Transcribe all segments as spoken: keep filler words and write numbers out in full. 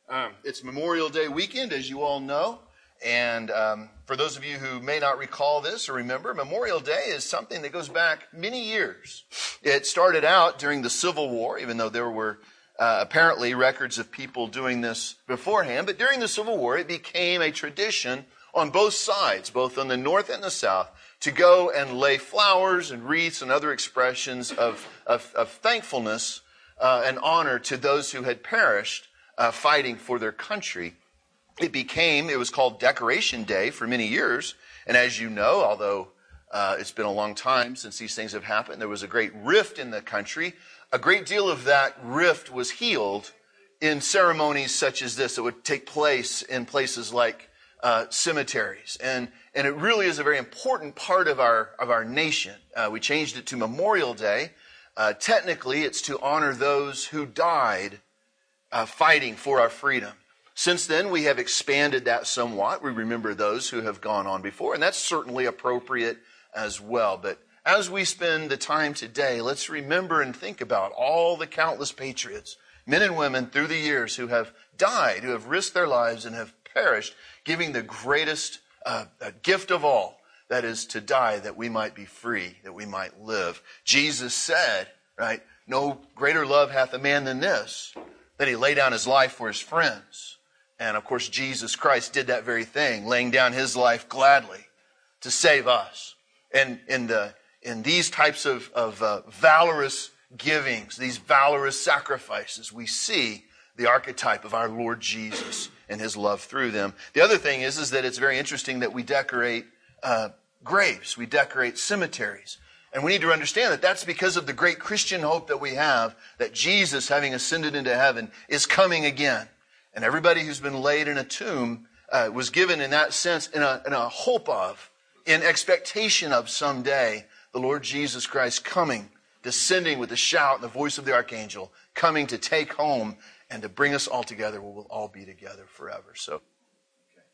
Um, it's Memorial Day weekend, as you all know. And um, for those of you who may not recall this or remember, Memorial Day is something that goes back many years. It started out during the Civil War, even though there were uh, apparently records of people doing this beforehand. But during the Civil War, it became a tradition on both sides, both on the North and the South, to go and lay flowers and wreaths and other expressions of, of, of thankfulness uh, and honor to those who had perished uh, fighting for their country. It became, it was called Decoration Day for many years. And as you know, although uh, it's been a long time since these things have happened, there was a great rift in the country. A great deal of that rift was healed in ceremonies such as this that would take place in places like uh, cemeteries. And and it really is a very important part of our of our nation. Uh, we changed it to Memorial Day. Uh, technically, it's to honor those who died uh, fighting for our freedom. Since then, we have expanded that somewhat. We remember those who have gone on before, and that's certainly appropriate as well. But as we spend the time today, let's remember and think about all the countless patriots, men and women through the years who have died, who have risked their lives and have perished, giving the greatest uh, gift of all, that is to die that we might be free, that we might live. Jesus said, right, no greater love hath a man than this, that he lay down his life for his friends. And of course, Jesus Christ did that very thing, laying down his life gladly to save us. And in the in these types of, of uh, valorous givings, these valorous sacrifices, we see the archetype of our Lord Jesus and his love through them. The other thing is, is that it's very interesting that we decorate uh, graves, we decorate cemeteries. And we need to understand that that's because of the great Christian hope that we have, that Jesus, having ascended into heaven, is coming again. And everybody who's been laid in a tomb uh, was given in that sense in a, in a hope of, in expectation of someday, the Lord Jesus Christ coming, descending with a shout and the voice of the archangel, coming to take home and to bring us all together where we'll all be together forever. So, okay.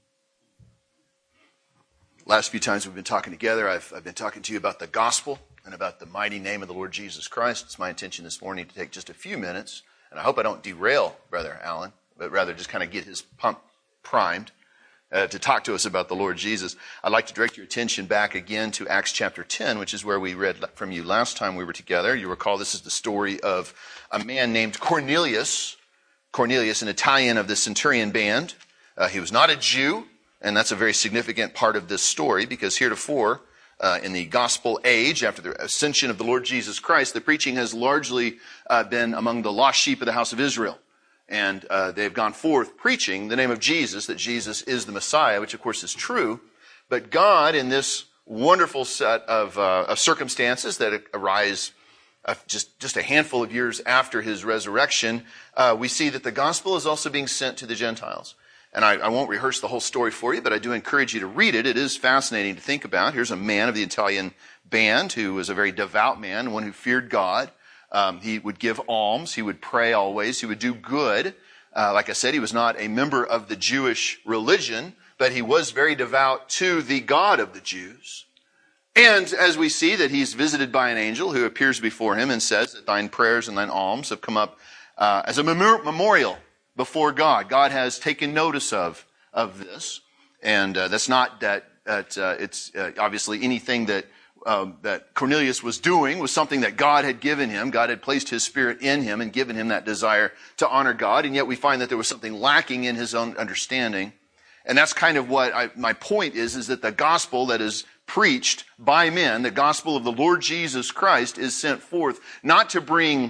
Last few times we've been talking together, I've, I've been talking to you about the gospel and about the mighty name of the Lord Jesus Christ. It's my intention this morning to take just a few minutes, and I hope I don't derail Brother Alan, but rather just kind of get his pump primed uh, to talk to us about the Lord Jesus. I'd like to direct your attention back again to Acts chapter ten, which is where we read from you last time we were together. You recall this is the story of a man named Cornelius. Cornelius, an Italian of the centurion band. Uh, he was not a Jew, and that's a very significant part of this story, because heretofore, uh, in the gospel age, after the ascension of the Lord Jesus Christ, the preaching has largely uh, been among the lost sheep of the house of Israel. And uh, they've gone forth preaching the name of Jesus, that Jesus is the Messiah, which of course is true. But God, in this wonderful set of, uh, of circumstances that arise uh, just, just a handful of years after his resurrection, uh, we see that the gospel is also being sent to the Gentiles. And I, I won't rehearse the whole story for you, but I do encourage you to read it. It is fascinating to think about. Here's a man of the Italian band who was a very devout man, one who feared God. Um, he would give alms. He would pray always. He would do good. Uh, like I said, he was not a member of the Jewish religion, but he was very devout to the God of the Jews. And as we see that he's visited by an angel who appears before him and says that thine prayers and thine alms have come up uh, as a mem- memorial before God. God has taken notice of, of this. And uh, that's not that, that uh, it's uh, obviously anything that Um, that Cornelius was doing was something that God had given him. God had placed his spirit in him and given him that desire to honor God. And yet we find that there was something lacking in his own understanding. And that's kind of what I, my point is, is that the gospel that is preached by men, the gospel of the Lord Jesus Christ, is sent forth not to bring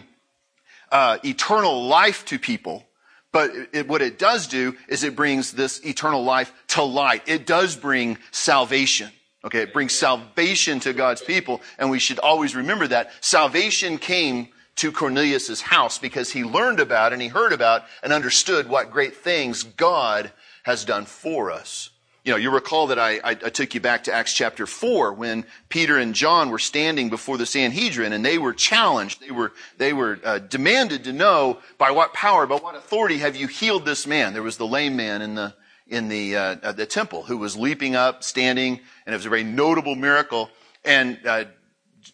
uh, eternal life to people, but it, what it does do is it brings this eternal life to light. It does bring salvation. Okay, it brings salvation to God's people, and we should always remember that. Salvation came to Cornelius' house because he learned about and he heard about and understood what great things God has done for us. You know, you recall that I, I, I took you back to Acts chapter four when Peter and John were standing before the Sanhedrin, and they were challenged. They were they were uh, demanded to know by what power, by what authority have you healed this man? There was the lame man in the in the uh, the temple who was leaping up, standing, and it was a very notable miracle. And uh,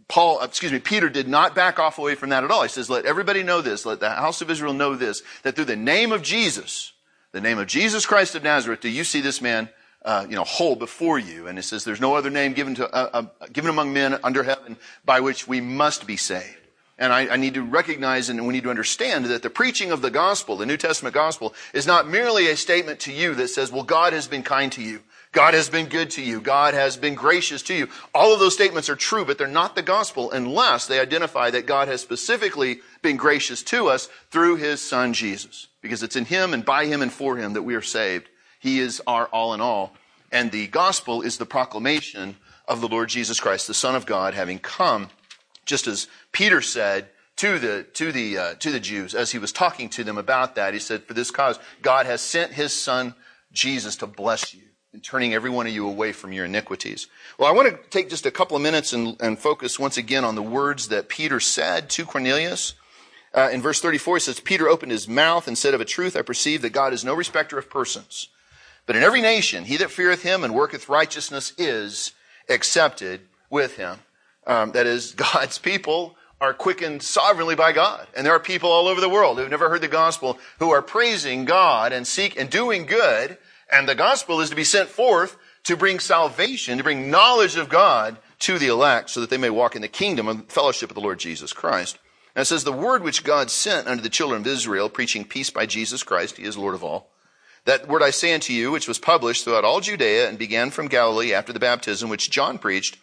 Paul, excuse me, Peter did not back off away from that at all. He says, let everybody know this, let the house of Israel know this, that through the name of Jesus, the name of Jesus Christ of Nazareth, do you see this man, uh, you know, whole before you? And it says, there's no other name given to, uh, uh, given among men under heaven by which we must be saved. And I, I need to recognize and we need to understand that the preaching of the gospel, the New Testament gospel, is not merely a statement to you that says, well, God has been kind to you. God has been good to you. God has been gracious to you. All of those statements are true, but they're not the gospel unless they identify that God has specifically been gracious to us through his son Jesus. Because it's in him and by him and for him that we are saved. He is our all in all. And the gospel is the proclamation of the Lord Jesus Christ, the Son of God, having come, just as Peter said to the, to the, uh, to the Jews as he was talking to them about that. He said, for this cause, God has sent his son Jesus to bless you, and turning every one of you away from your iniquities. Well, I want to take just a couple of minutes and, and focus once again on the words that Peter said to Cornelius. Uh, in verse thirty-four, he says, Peter opened his mouth and said, of a truth, I perceive that God is no respecter of persons. But in every nation, he that feareth him and worketh righteousness is accepted with him. Um, that is, God's people are quickened sovereignly by God. And there are people all over the world who have never heard the gospel who are praising God and seek and doing good. And the gospel is to be sent forth to bring salvation, to bring knowledge of God to the elect so that they may walk in the kingdom and fellowship of the Lord Jesus Christ. And it says, the word which God sent unto the children of Israel, preaching peace by Jesus Christ, he is Lord of all. That word I say unto you, which was published throughout all Judea and began from Galilee after the baptism which John preached,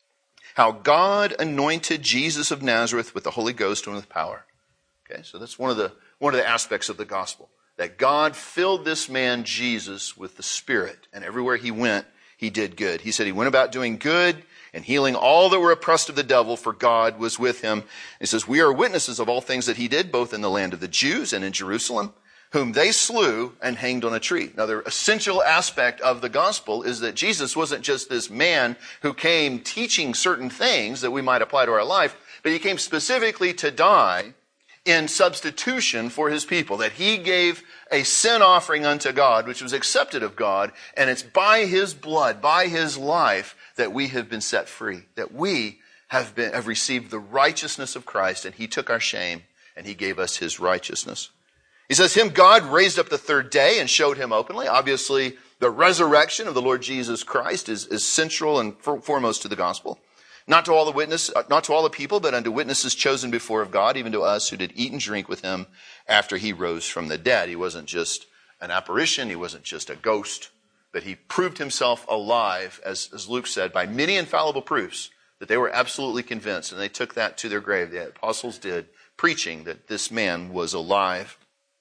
how God anointed Jesus of Nazareth with the Holy Ghost and with power. Okay, so that's one of the, one of the aspects of the gospel. That God filled this man, Jesus, with the Spirit. And everywhere he went, he did good. He said he went about doing good and healing all that were oppressed of the devil, for God was with him. He says, we are witnesses of all things that he did, both in the land of the Jews and in Jerusalem, whom they slew and hanged on a tree. Now, the essential aspect of the gospel is that Jesus wasn't just this man who came teaching certain things that we might apply to our life, but he came specifically to die in substitution for his people, that he gave a sin offering unto God, which was accepted of God, and it's by his blood, by his life, that we have been set free, that we have been have received the righteousness of Christ, and he took our shame, and he gave us his righteousness. He says, him God raised up the third day and showed him openly. Obviously, the resurrection of the Lord Jesus Christ is, is central and foremost to the gospel. Not to all the witness, not to all the people, but unto witnesses chosen before of God, even to us who did eat and drink with him after he rose from the dead. He wasn't just an apparition. He wasn't just a ghost, but he proved himself alive, as, as Luke said, by many infallible proofs that they were absolutely convinced. And they took that to their grave. The apostles did, preaching that this man was alive.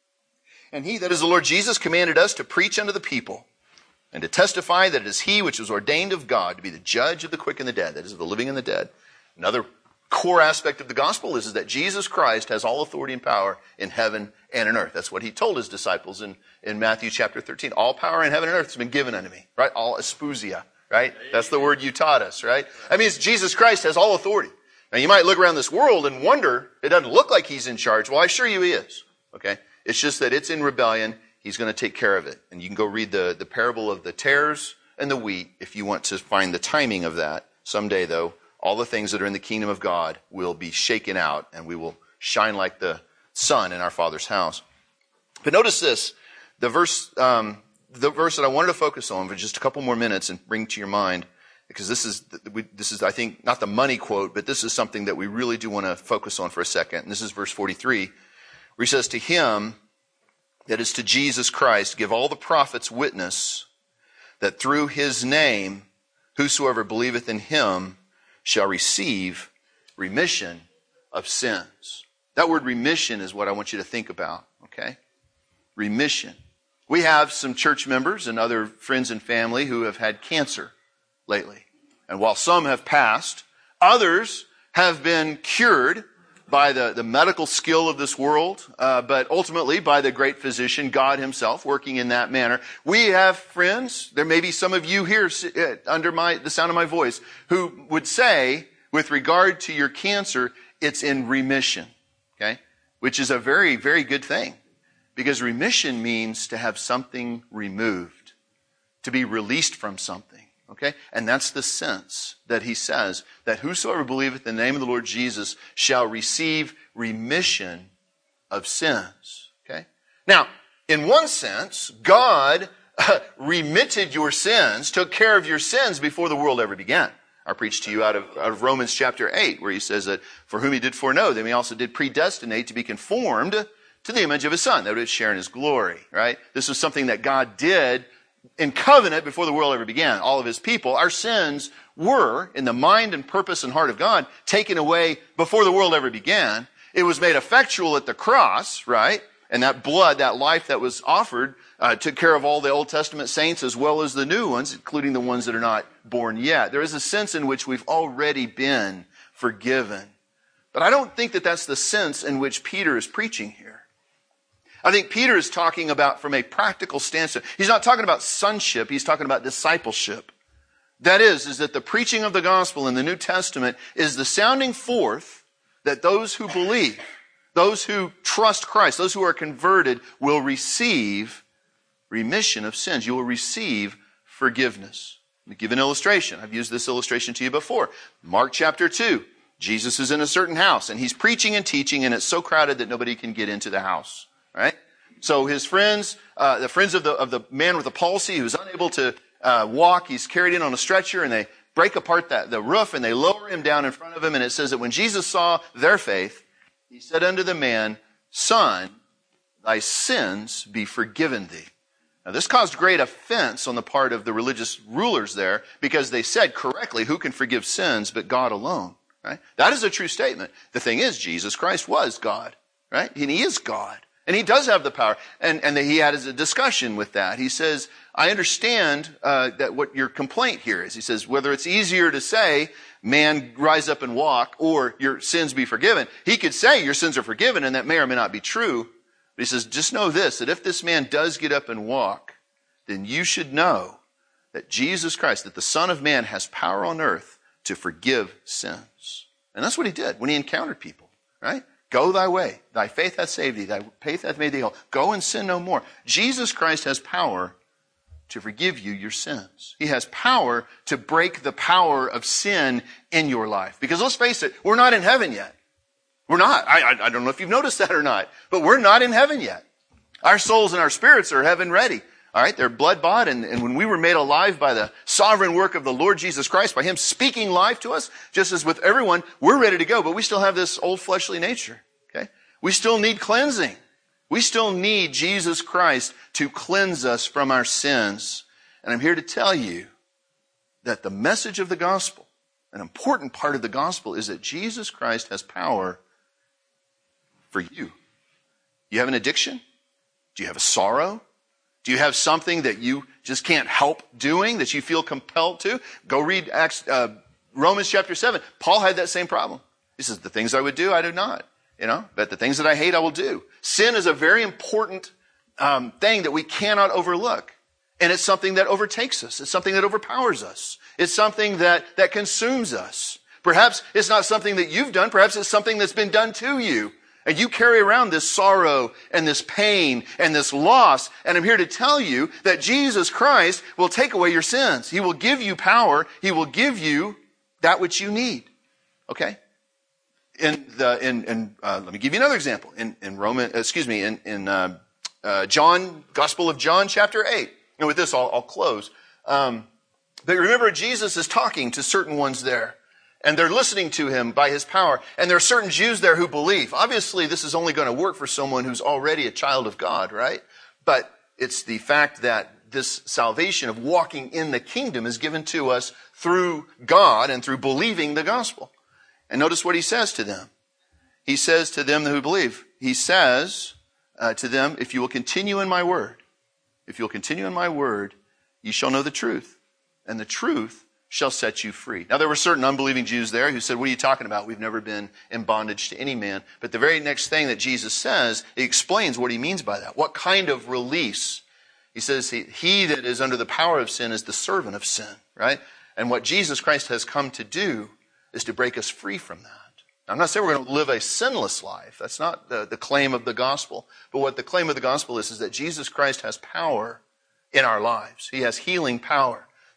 And he, that is the Lord Jesus, commanded us to preach unto the people and to testify that it is he which was ordained of God to be the judge of the quick and the dead, that is, the living and the dead. Another core aspect of the gospel is, is that Jesus Christ has all authority and power in heaven and in earth. That's what he told his disciples in, in Matthew chapter thirteen. All power in heaven and earth has been given unto me, right? All espusia, right? That's the word you taught us, right? I mean, Jesus Christ has all authority. Now, you might look around this world and wonder, it doesn't look like he's in charge. Well, I assure you he is, okay? It's just that it's in rebellion. He's going to take care of it. And you can go read the, the parable of the tares and the wheat if you want to find the timing of that. Someday, though, all the things that are in the kingdom of God will be shaken out, and we will shine like the sun in our Father's house. But notice this, the verse, um, the verse that I wanted to focus on for just a couple more minutes and bring to your mind, because this is, this is, I think, not the money quote, but this is something that we really do want to focus on for a second. And this is verse forty-three, where he says, to him, that is to Jesus Christ, give all the prophets witness that through his name, whosoever believeth in him shall receive remission of sins. That word remission is what I want you to think about, okay? Remission. We have some church members and other friends and family who have had cancer lately. And while some have passed, others have been cured by the, the medical skill of this world, uh, but ultimately by the great physician, God himself, working in that manner. We have friends, there may be some of you here uh, under my the sound of my voice, who would say, with regard to your cancer, it's in remission, okay? Which is a very, very good thing, because remission means to have something removed, to be released from something, Okay? And that's the sense that he says that whosoever believeth in the name of the Lord Jesus shall receive remission of sins. Okay? Now, in one sense, God uh, remitted your sins, took care of your sins before the world ever began. I preached to you out of, out of Romans chapter eight, where he says that for whom he did foreknow, them he also did predestinate to be conformed to the image of his Son, that would share in his glory, right? This was something that God did in covenant before the world ever began. All of his people, our sins were, in the mind and purpose and heart of God, taken away before the world ever began. It was made effectual at the cross, right? And that blood, that life that was offered, uh, took care of all the Old Testament saints as well as the new ones, including the ones that are not born yet. There is a sense in which we've already been forgiven. But I don't think that that's the sense in which Peter is preaching here. I think Peter is talking about from a practical standpoint. He's not talking about sonship, he's talking about discipleship. That is, is that the preaching of the gospel in the New Testament is the sounding forth that those who believe, those who trust Christ, those who are converted, will receive remission of sins. You will receive forgiveness. Let me give an illustration. I've used this illustration to you before. Mark chapter two. Jesus is in a certain house, and he's preaching and teaching, and it's so crowded that nobody can get into the house. Right? So his friends, uh, the friends of the of the man with the palsy who's unable to uh, walk, he's carried in on a stretcher, and they break apart that, the roof, and they lower him down in front of him, and it says that when Jesus saw their faith, he said unto the man, Son, thy sins be forgiven thee. Now this caused great offense on the part of the religious rulers there, because they said correctly, who can forgive sins but God alone? Right? That is a true statement. The thing is, Jesus Christ was God, right? And he is God. And he does have the power. And, and he had a discussion with that. He says, I understand uh, that what your complaint here is. He says, whether it's easier to say, man, rise up and walk, or your sins be forgiven. He could say your sins are forgiven, and that may or may not be true. But he says, just know this, that if this man does get up and walk, then you should know that Jesus Christ, that the Son of Man has power on earth to forgive sins. And that's what he did when he encountered people, right? Go thy way. Thy faith hath saved thee. Thy faith hath made thee whole. Go and sin no more. Jesus Christ has power to forgive you your sins. He has power to break the power of sin in your life. Because let's face it, we're not in heaven yet. We're not. I, I, I don't know if you've noticed that or not, but we're not in heaven yet. Our souls and our spirits are heaven ready. All right, they're blood bought, and, and when we were made alive by the sovereign work of the Lord Jesus Christ, by him speaking life to us, just as with everyone, we're ready to go, but we still have this old fleshly nature. Okay? We still need cleansing. We still need Jesus Christ to cleanse us from our sins. And I'm here to tell you that the message of the gospel, an important part of the gospel, is that Jesus Christ has power for you. You have an addiction? Do you have a sorrow? Do you have something that you just can't help doing, that you feel compelled to? Go read Acts, uh, Romans chapter seven. Paul had that same problem. He says, the things I would do, I do not. You know, but the things that I hate, I will do. Sin is a very important um, thing that we cannot overlook. And it's something that overtakes us. It's something that overpowers us. It's something that, that consumes us. Perhaps it's not something that you've done. Perhaps it's something that's been done to you. And you carry around this sorrow and this pain and this loss. And I'm here to tell you that Jesus Christ will take away your sins. He will give you power. He will give you that which you need. Okay? In the in, in uh, let me give you another example. In in Roman, excuse me, in in uh, uh, John, Gospel of John, chapter eight. And with this, I'll, I'll close. Um, but remember, Jesus is talking to certain ones there. And they're listening to him by his power. And there are certain Jews there who believe. Obviously, this is only going to work for someone who's already a child of God, right? But it's the fact that this salvation of walking in the kingdom is given to us through God and through believing the gospel. And notice what he says to them. He says to them who believe, he says uh, to them, if you will continue in my word, if you'll continue in my word, you shall know the truth. And the truth shall set you free. Now, there were certain unbelieving Jews there who said, what are you talking about? We've never been in bondage to any man. But the very next thing that Jesus says, he explains what he means by that. What kind of release? He says, he, he that is under the power of sin is the servant of sin, right? And what Jesus Christ has come to do is to break us free from that. Now, I'm not saying we're going to live a sinless life. That's not the, the claim of the gospel. But what the claim of the gospel is, is that Jesus Christ has power in our lives. He has healing power.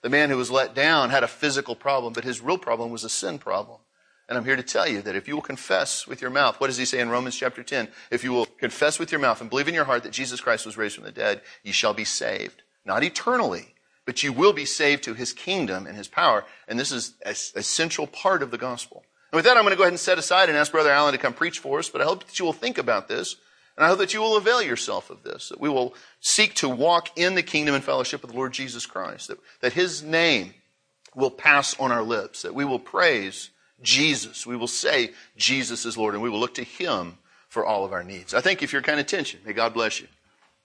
The man who was let down had a physical problem, but his real problem was a sin problem. And I'm here to tell you that if you will confess with your mouth, what does he say in Romans chapter ten? If you will confess with your mouth and believe in your heart that Jesus Christ was raised from the dead, you shall be saved. Not eternally, but you will be saved to his kingdom and his power. And this is a, a central part of the gospel. And with that, I'm going to go ahead and set aside and ask Brother Allen to come preach for us. But I hope that you will think about this. And I hope that you will avail yourself of this. That we will seek to walk in the kingdom and fellowship of the Lord Jesus Christ. That, that his name will pass on our lips. That we will praise Jesus. We will say Jesus is Lord. And we will look to him for all of our needs. I thank you for your kind attention. May God bless you.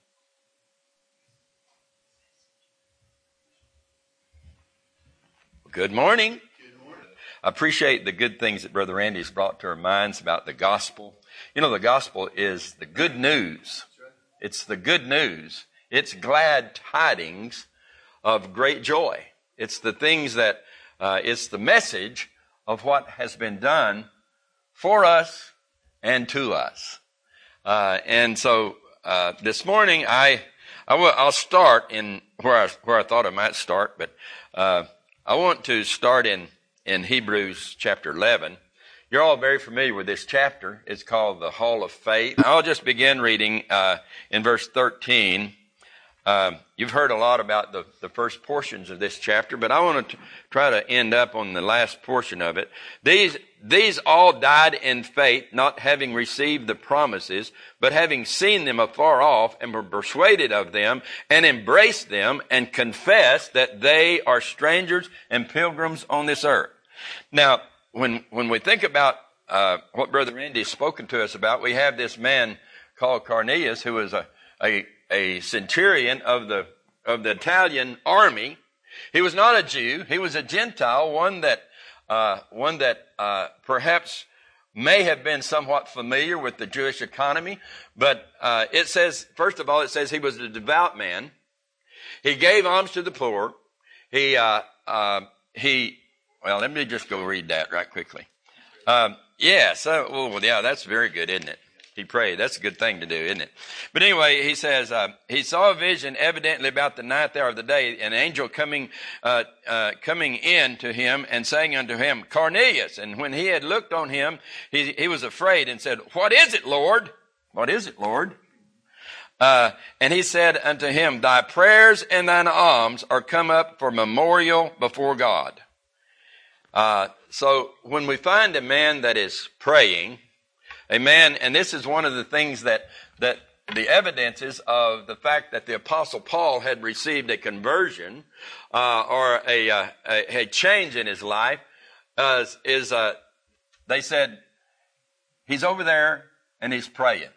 Good morning. Good morning. I appreciate the good things that Brother Randy has brought to our minds about the gospel. You know, the gospel is the good news. It's the good news. It's glad tidings of great joy. It's the things that, uh, it's the message of what has been done for us and to us. Uh, and so, uh, this morning I, I will, I'll start in where I, where I thought I might start, but, uh, I want to start in, in Hebrews chapter eleven. You're all very familiar with this chapter. It's called the Hall of Faith. I'll just begin reading uh, in verse thirteen. Uh, you've heard a lot about the, the first portions of this chapter, but I want to try to end up on the last portion of it. These, these all died in faith, not having received the promises, but having seen them afar off and were persuaded of them and embraced them and confessed that they are strangers and pilgrims on this earth. Now, when, when we think about, uh, what Brother Randy has spoken to us about, we have this man called Cornelius who is a, a, a centurion of the, of the Italian army. He was not a Jew. He was a Gentile, one that, uh, one that, uh, perhaps may have been somewhat familiar with the Jewish economy. But, uh, it says, first of all, it says he was a devout man. He gave alms to the poor. He, uh, uh, he, well, let me just go read that right quickly. Um, yeah, so, well, yeah, that's very good, isn't it? He prayed. That's a good thing to do, isn't it? But anyway, he says, uh, he saw a vision evidently about the ninth hour of the day, an angel coming, uh, uh, coming in to him and saying unto him, Cornelius. And when he had looked on him, he, he was afraid and said, What is it, Lord? What is it, Lord? Uh, and he said unto him, Thy prayers and thine alms are come up for memorial before God. Uh, so when we find a man that is praying, a man, and this is one of the things that, that the evidences of the fact that the Apostle Paul had received a conversion, uh, or a, uh, a, a change in his life, uh, is, uh, they said, he's over there and he's praying.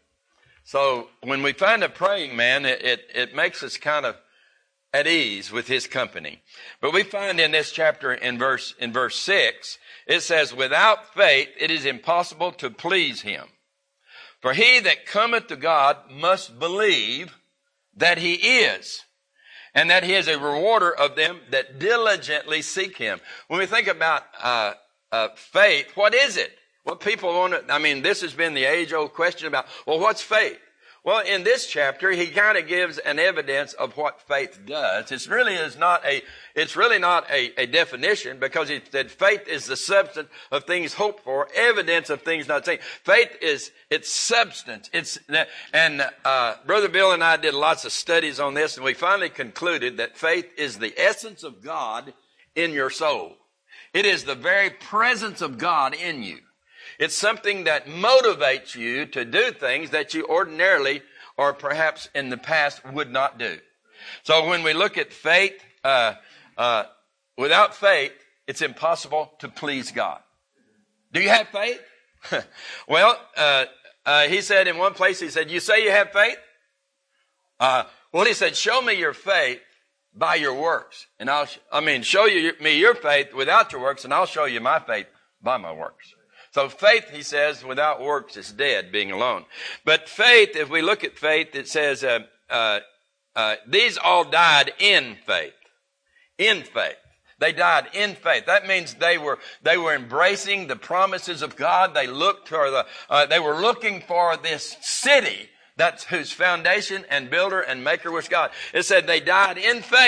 So when we find a praying man, it, it, it makes us kind of at ease with his company. But we find in this chapter in verse, in verse six, it says, Without faith it is impossible to please him. For he that cometh to God must believe that he is, and that he is a rewarder of them that diligently seek him. When we think about uh, uh, faith, what is it? What people want to, I mean, this has been the age-old question about, well, what's faith? Well, in this chapter, he kind of gives an evidence of what faith does. It's really is not a, it's really not a, a definition, because he said faith is the substance of things hoped for, evidence of things not seen. Faith is, it's substance. It's, and, uh, Brother Bill and I did lots of studies on this, and we finally concluded that faith is the essence of God in your soul. It is the very presence of God in you. It's something that motivates you to do things that you ordinarily or perhaps in the past would not do. So when we look at faith, uh, uh, without faith, it's impossible to please God. Do you have faith? well, uh, uh, he said in one place, he said, you say you have faith? Uh, well, he said, show me your faith by your works. And I'll, I mean, show you, me your faith without your works, and I'll show you my faith by my works. So faith, he says, without works is dead, being alone. But faith, if we look at faith, it says, uh, uh, uh, these all died in faith. In faith. They died in faith. That means they were, they were embracing the promises of God. They looked for the, uh, they were looking for this city that's whose foundation and builder and maker was God. It said they died in faith.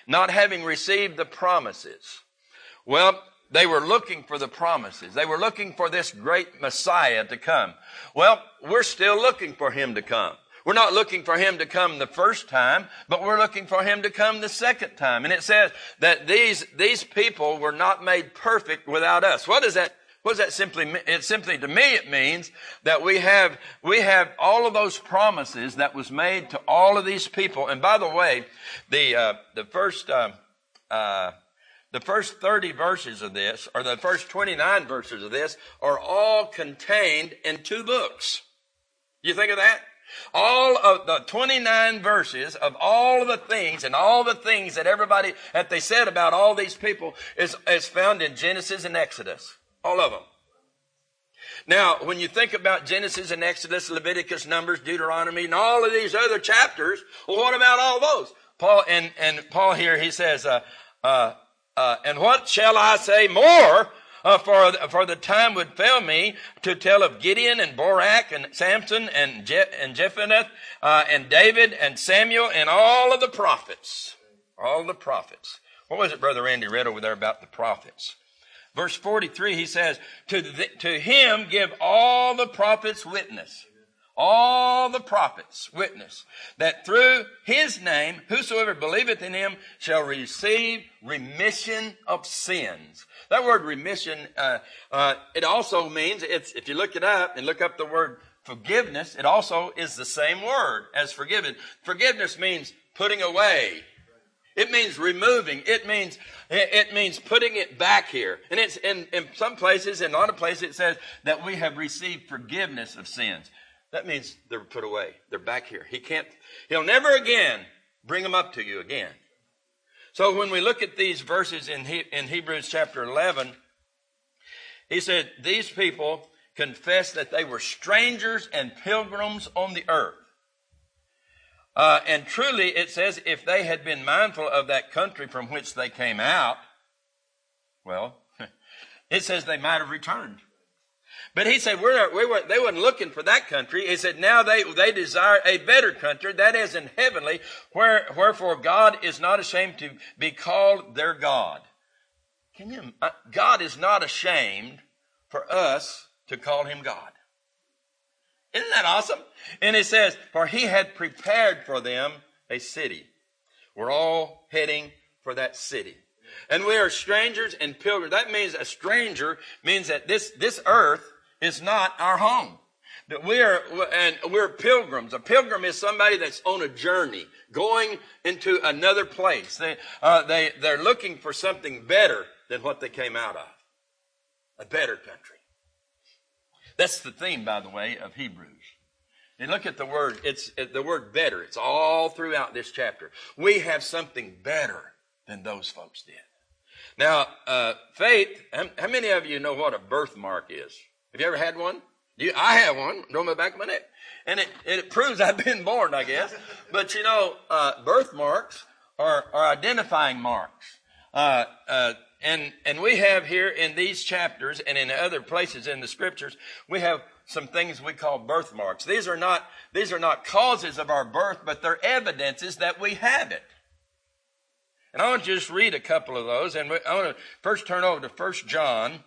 not having received the promises. Well, they were looking for the promises. They were looking for this great Messiah to come. Well, we're still looking for him to come. We're not looking for him to come the first time, but we're looking for him to come the second time. And it says that these, these people were not made perfect without us. What does that, what does that simply mean? It simply, to me, it means that we have, we have all of those promises that was made to all of these people. And by the way, the, uh, the first, uh, uh, The first thirty verses of this, or the first twenty-nine verses of this, are all contained in two books. You think of that? All of the twenty-nine verses of all of the things and all the things that everybody, that they said about all these people is, is found in Genesis and Exodus. All of them. Now, when you think about Genesis and Exodus, Leviticus, Numbers, Deuteronomy, and all of these other chapters, well, what about all those? Paul, and, and Paul here, he says, uh, uh, Uh, and what shall I say more? Uh, for for the time would fail me to tell of Gideon and Barak and Samson and Je- and Jephthah uh, and David and Samuel and all of the prophets, all the prophets. What was it Brother Randy read over there about the prophets? Verse forty-three, he says, "To the, to him give all the prophets witness." All the prophets witness that through his name, whosoever believeth in him shall receive remission of sins. That word remission, uh, uh, it also means, it's, if you look it up and look up the word forgiveness, it also is the same word as forgiven. Forgiveness means putting away. It means removing. It means, it means putting it back here. And it's in, in some places, in a lot of places, it says that we have received forgiveness of sins. That means they're put away. They're back here. He can't, he'll never again bring them up to you again. So when we look at these verses in, he, in Hebrews chapter eleven, he said, these people confessed that they were strangers and pilgrims on the earth. Uh, and truly, it says, if they had been mindful of that country from which they came out, well, it says they might have returned. But he said, we're, we were, they weren't looking for that country. He said, now they, they desire a better country, that is in heavenly, where, wherefore God is not ashamed to be called their God. Can you, uh, God is not ashamed for us to call him God. Isn't that awesome? And it says, for he had prepared for them a city. We're all heading for that city. And we are strangers and pilgrims. That means a stranger means that this, this earth is not our home. That we are, and we're pilgrims. A pilgrim is somebody that's on a journey, going into another place. They, uh, they, they're looking for something better than what they came out of. A better country. That's the theme, by the way, of Hebrews. And look at the word, it's the word better. It's all throughout this chapter. We have something better than those folks did. Now, uh, faith, how, how many of you know what a birthmark is? Have you ever had one? You, I have one, on the back of my neck. And it, it proves I've been born, I guess. But you know, uh, birthmarks are, are identifying marks. Uh, uh, and, and we have here in these chapters and in other places in the scriptures, we have some things we call birthmarks. These are not, these are not causes of our birth, but they're evidences that we have it. And I want to just read a couple of those. And I want to first turn over to First John,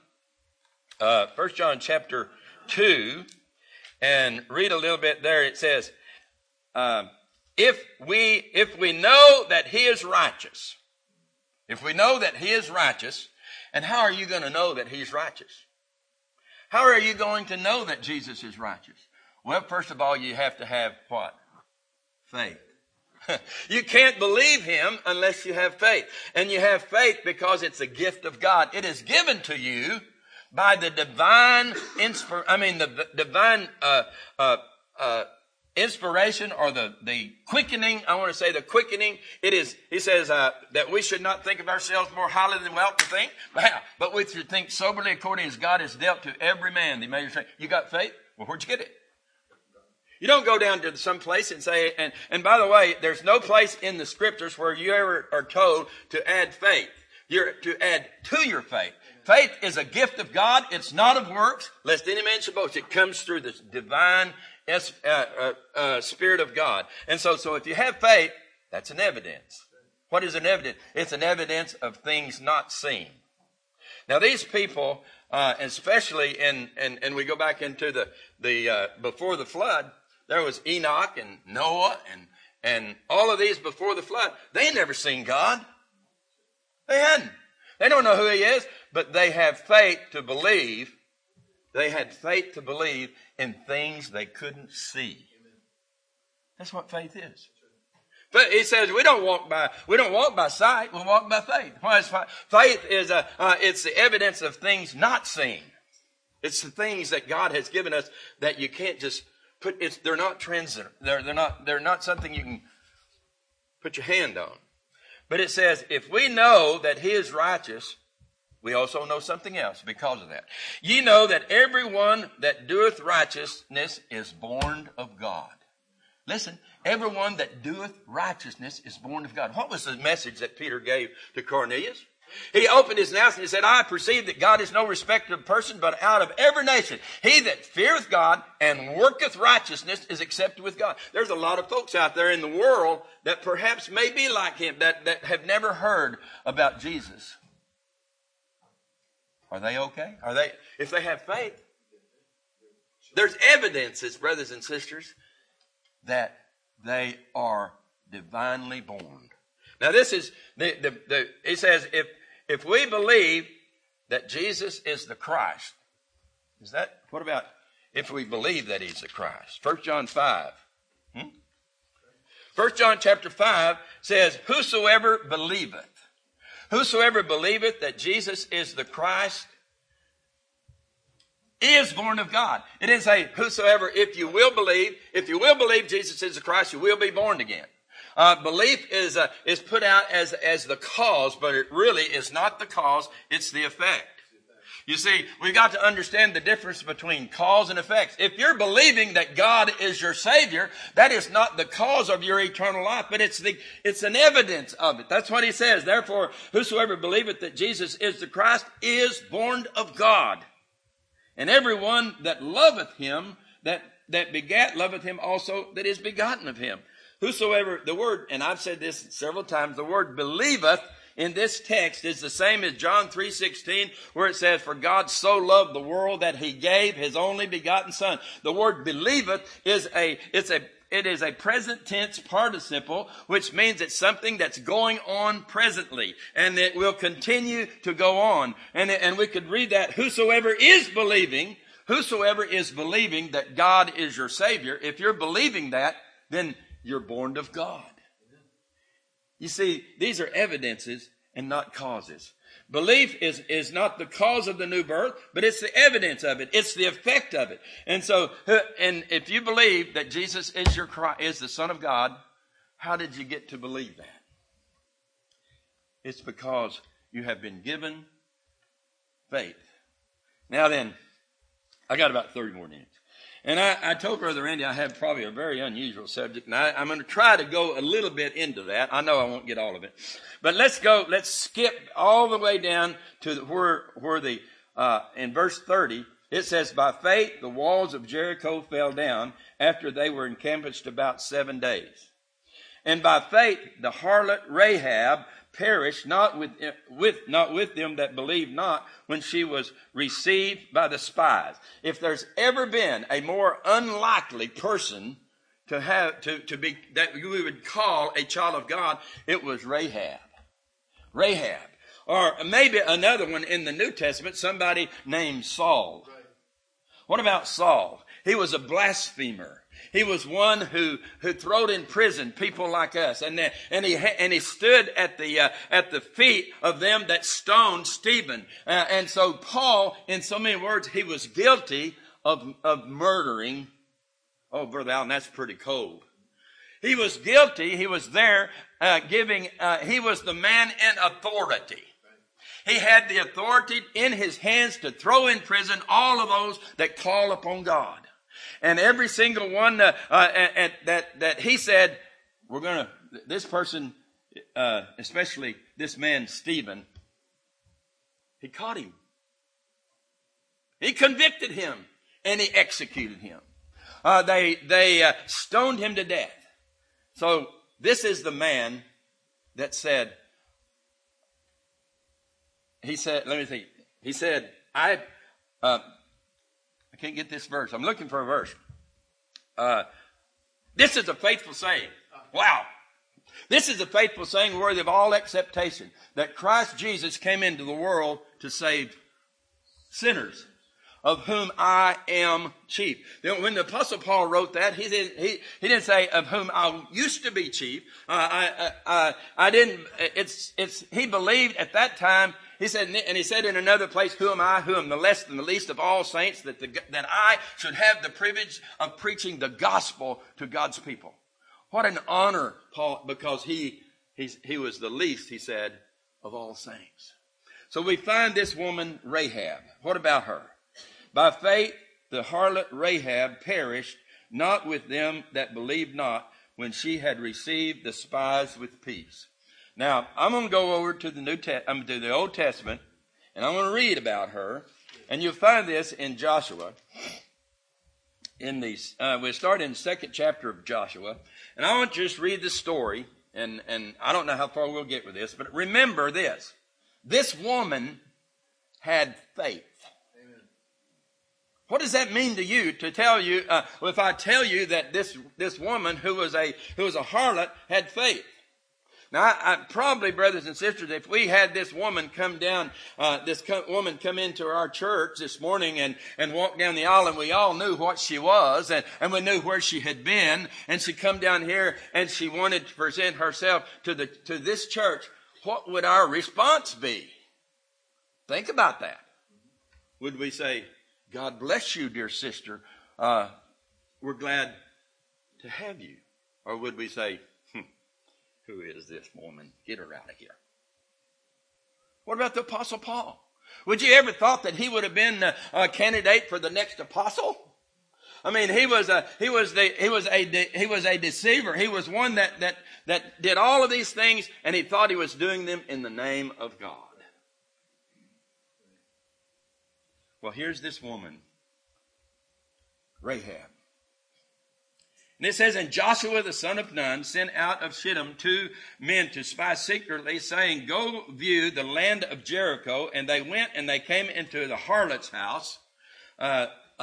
uh, First John chapter two, and read a little bit there. It says, uh, if we, if we know that he is righteous, if we know that he is righteous, and how are you going to know that he's righteous? How are you going to know that Jesus is righteous? Well, first of all, you have to have what? Faith. You can't believe him unless you have faith. And you have faith because it's a gift of God. It is given to you by the divine inspir- I mean, the, the divine uh, uh, uh, inspiration or the, the quickening. I want to say the quickening. It is, he says, uh, that we should not think of ourselves more highly than we ought to think, but, but we should think soberly according as God has dealt to every man the measure of faith. You got faith? Well, where'd you get it? You don't go down to some place and say, and, and by the way, there's no place in the scriptures where you ever are told to add faith. You're to add to your faith. Faith is a gift of God. It's not of works, lest any man should boast. It comes through the divine uh, uh, uh, Spirit of God. And so, so if you have faith, that's an evidence. What is an evidence? It's an evidence of things not seen. Now these people, uh, especially in, and, and we go back into the, the, uh, before the flood, there was Enoch and Noah and, and all of these before the flood. They ain't never seen God. They hadn't. They don't know who he is, but they have faith to believe. They had faith to believe in things they couldn't see. That's what faith is. But he says we don't walk by we don't walk by sight. We walk by faith. Why is faith is a uh, it's the evidence of things not seen. It's the things that God has given us that you can't just put. It's they're not transient. They're they're not they're not something you can put your hand on. But it says if we know that he is righteous, we also know something else because of that. Ye know that everyone that doeth righteousness is born of God. Listen, everyone that doeth righteousness is born of God. What was the message that Peter gave to Cornelius? He opened his mouth and he said, I perceive that God is no respecter of person, but out of every nation, he that feareth God and worketh righteousness is accepted with God. There's a lot of folks out there in the world that perhaps may be like him, that, that have never heard about Jesus. Are they okay? Are they, if they have faith? There's evidences, brothers and sisters, that they are divinely born. Now this is, the, the, the, he says, if, if we believe that Jesus is the Christ, is that, what about if we believe that he's the Christ? First John five. Hmm? First John chapter five says, whosoever believeth, whosoever believeth that Jesus is the Christ is born of God. It didn't say whosoever, if you will believe, if you will believe Jesus is the Christ, you will be born again. Uh, belief is uh, is put out as, as the cause, but it really is not the cause, it's the effect. You see, we've got to understand the difference between cause and effects. If you're believing that God is your Savior, that is not the cause of your eternal life, but it's the it's an evidence of it. That's what he says. Therefore, whosoever believeth that Jesus is the Christ is born of God. And everyone that loveth him, that, that begat, loveth him also that is begotten of him. Whosoever, the word, and I've said this several times, the word believeth in this text is the same as John three sixteen, where it says, for God so loved the world that he gave his only begotten Son. The word believeth is a, it's a, it is a present tense participle, which means it's something that's going on presently, and it will continue to go on. And, and we could read that, whosoever is believing, whosoever is believing that God is your Savior, if you're believing that, then you're born of God. You see, these are evidences and not causes. Belief is, is not the cause of the new birth, but it's the evidence of it. It's the effect of it. And so, and if you believe that Jesus is your Christ, is the Son of God, how did you get to believe that? It's because you have been given faith. Now then, I got about thirty more minutes. And I, I told Brother Randy I have probably a very unusual subject, and I, I'm going to try to go a little bit into that. I know I won't get all of it. But let's go, let's skip all the way down to the, where, where the, uh, in verse thirty, it says, by faith the walls of Jericho fell down after they were encamped about seven days. And by faith the harlot Rahab perished not with, with, not with them that believed not when she was received by the spies. If there's ever been a more unlikely person to have, to, to be, that we would call a child of God, it was Rahab. Rahab. Or maybe another one in the New Testament, somebody named Saul. What about Saul? He was a blasphemer. He was one who, who throwed in prison people like us. And, the, and he, and he stood at the, uh, at the feet of them that stoned Stephen. Uh, and so Paul, in so many words, he was guilty of, of murdering. Oh, Brother Allen, that's pretty cold. He was guilty. He was there, uh, giving, uh, he was the man in authority. He had the authority in his hands to throw in prison all of those that call upon God. And every single one uh, uh, at, that that he said, we're going to, this person, uh, especially this man Stephen, he caught him. He convicted him and he executed him. Uh, they they uh, stoned him to death. So this is the man that said, he said, let me see. He said, I, uh, I can't get this verse. I'm looking for a verse. Uh, this is a faithful saying. Wow. This is a faithful saying worthy of all acceptation, that Christ Jesus came into the world to save sinners, of whom I am chief. When the Apostle Paul wrote that, he didn't, he, he didn't say of whom I used to be chief. Uh, I, I, I didn't, it's, it's, he believed at that time, he said, and he said in another place, who am I, who am the less than the least of all saints, that, the, that I should have the privilege of preaching the gospel to God's people. What an honor, Paul, because he, he's, he was the least, he said, of all saints. So we find this woman, Rahab. What about her? By faith, the harlot Rahab perished, not with them that believed not, when she had received the spies with peace. Now, I'm going to go over to the New Te- um, to the Old Testament, and I'm going to read about her. And you'll find this in Joshua. In these, uh, we'll start in the second chapter of Joshua, and I want you to just read the story. And and I don't know how far we'll get with this, but remember this: this woman had faith. What does that mean to you? To tell you, uh, if I tell you that this this woman who was a who was a harlot had faith. Now, I, I probably, brothers and sisters, if we had this woman come down, uh, this co- woman come into our church this morning and and walk down the aisle, and we all knew what she was, and and we knew where she had been, and she come down here and she wanted to present herself to the to this church, what would our response be? Think about that. Would we say, God bless you, dear sister. Uh, we're glad to have you. Or would we say, hm, who is this woman? Get her out of here. What about the Apostle Paul? Would you ever thought that he would have been a, a candidate for the next apostle? I mean, he was a he was the he was a he was a deceiver. He was one that that that did all of these things, and he thought he was doing them in the name of God. Well, here's this woman, Rahab. And it says, and Joshua the son of Nun sent out of Shittim two men to spy secretly, saying, go view the land of Jericho. And they went and they came into the harlot's house. Uh,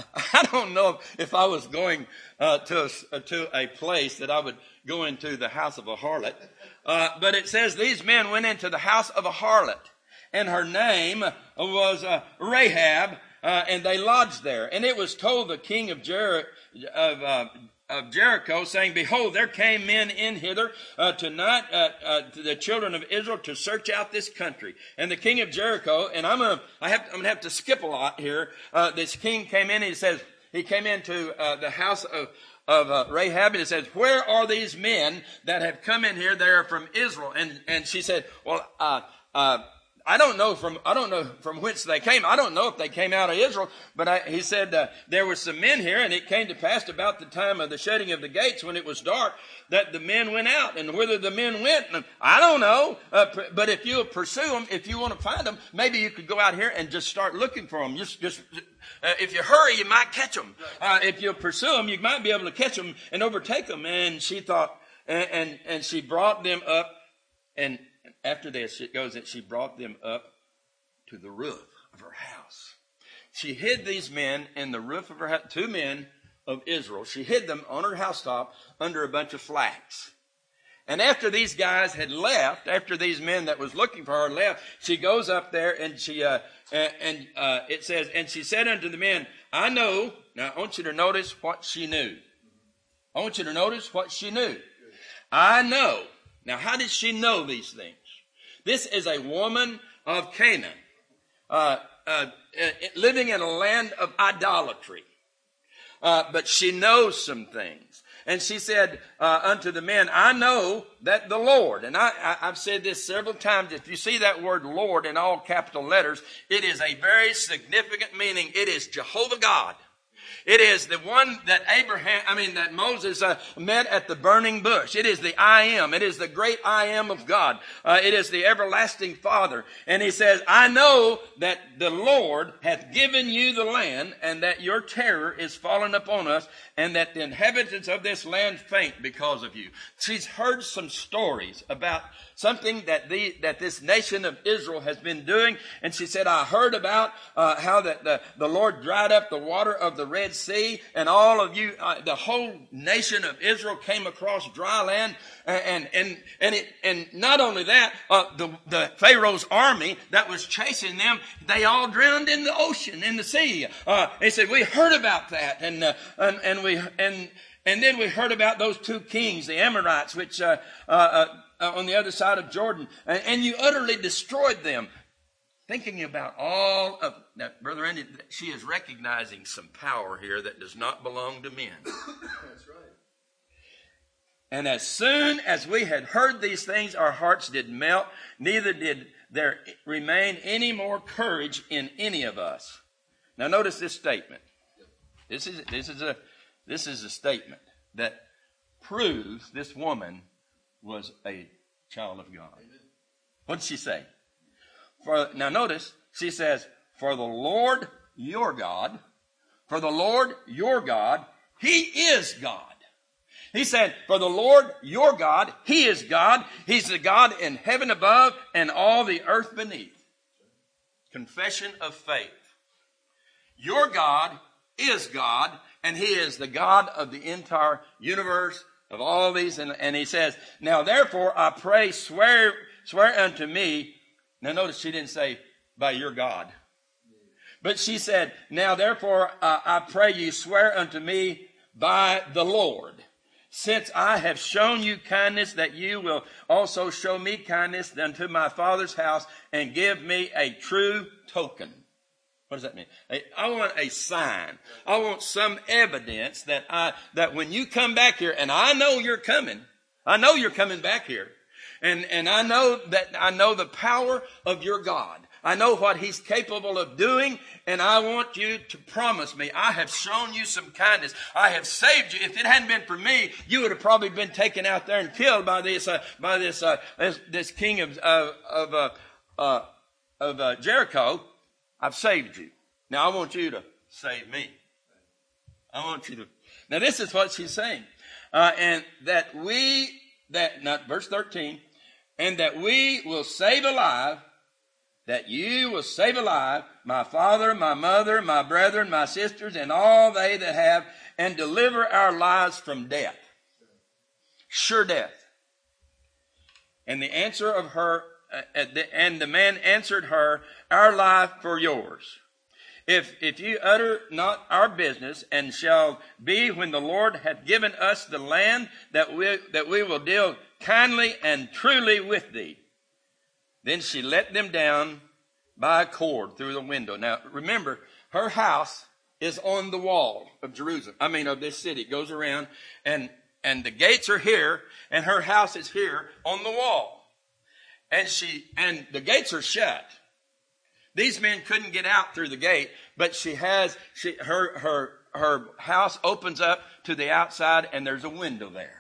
I don't know if I was going uh, to, a, to a place that I would go into the house of a harlot. Uh, but it says these men went into the house of a harlot. And her name was uh, Rahab. Uh, and they lodged there. And it was told the king of, Jer- of, uh, of Jericho, saying, behold, there came men in hither uh, tonight uh, uh, to the children of Israel to search out this country. And the king of Jericho, and I'm gonna, I have, I'm gonna have to skip a lot here. Uh, this king came in. And he says he came into uh, the house of of uh, Rahab, and it says, where are these men that have come in here? They are from Israel. And and she said, well, uh, uh, I don't know from I don't know from whence they came. I don't know if they came out of Israel, but I, he said uh, there were some men here, and it came to pass about the time of the shutting of the gates, when it was dark, that the men went out. And whither the men went, I don't know. Uh, but if you pursue them, if you want to find them, maybe you could go out here and just start looking for them. Just, just uh, if you hurry, you might catch them. Uh, if you pursue them, you might be able to catch them and overtake them. And she thought, and and, and she brought them up, and after this, it goes that she brought them up to the roof of her house. She hid these men in the roof of her house, two men of Israel. She hid them on her housetop under a bunch of flax. And after these guys had left, after these men that was looking for her left, she goes up there and she, uh, and, and uh, it says, and she said unto the men, I know, now I want you to notice what she knew. I want you to notice what she knew. I know. Now, how did she know these things? This is a woman of Canaan, uh, uh, living in a land of idolatry. Uh, but she knows some things. And she said uh, unto the men, I know that the Lord, and I, I, I've said this several times, if you see that word Lord in all capital letters, it is a very significant meaning. It is Jehovah God. It is the one that Abraham, I mean, that Moses uh, met at the burning bush. It is the I am. It is the great I am of God. Uh, it is the everlasting Father. And he says, I know that the Lord hath given you the land, and that your terror is fallen upon us, and that the inhabitants of this land faint because of you. She's heard some stories about something that the that this nation of Israel has been doing. And she said, I heard about uh, how that the, the Lord dried up the water of the Red Sea, and all of you, uh, the whole nation of Israel came across dry land. And and and it, and not only that, uh, the the Pharaoh's army that was chasing them, they all drowned in the ocean, in the sea. Uh, they said, we heard about that, and uh, and and we and and then we heard about those two kings, the Amorites, which uh, uh, uh, on the other side of Jordan, and, and you utterly destroyed them. Thinking about all of now, Brother Andy, she is recognizing some power here that does not belong to men. That's right. And as soon as we had heard these things, our hearts did melt, neither did there remain any more courage in any of us. Now notice this statement. This is this is a this is a statement that proves this woman was a child of God. What did she say? For now notice, she says, for the Lord your God, for the Lord your God, He is God. He said, for the Lord your God, He is God. He's the God in heaven above and all the earth beneath. Confession of faith. Your God is God, and He is the God of the entire universe, of all these. And, and He says, now therefore I pray, swear, swear unto me. Now notice she didn't say, by your God. But she said, now therefore uh, I pray you swear unto me by the Lord. Since I have shown you kindness, that you will also show me kindness unto my Father's house, and give me a true token. What does that mean? I want a sign. I want some evidence that I that when you come back here, and I know you're coming, I know you're coming back here, and and I know that I know the power of your God. I know what He's capable of doing, and I want you to promise me, I have shown you some kindness. I have saved you. If it hadn't been for me, you would have probably been taken out there and killed by this uh, by this, uh, this this king of uh, of uh, uh, of uh, Jericho. I've saved you. Now I want you to save me. I want you to. Now this is what she's saying, uh, and that we that not verse thirteen, and that we will save alive. That you will save alive my father, my mother, my brethren, my sisters, and all they that have, and deliver our lives from death. Sure death. And the answer of her, uh, and the man answered her, our life for yours. If if you utter not our business, and shall be when the Lord hath given us the land, that we that we will deal kindly and truly with thee. Then she let them down by a cord through the window. Now, remember, her house is on the wall of Jerusalem. I mean, of this city. It goes around, and, and the gates are here, and her house is here on the wall. And she, and the gates are shut. These men couldn't get out through the gate, but she has, she, her, her, her house opens up to the outside, and there's a window there.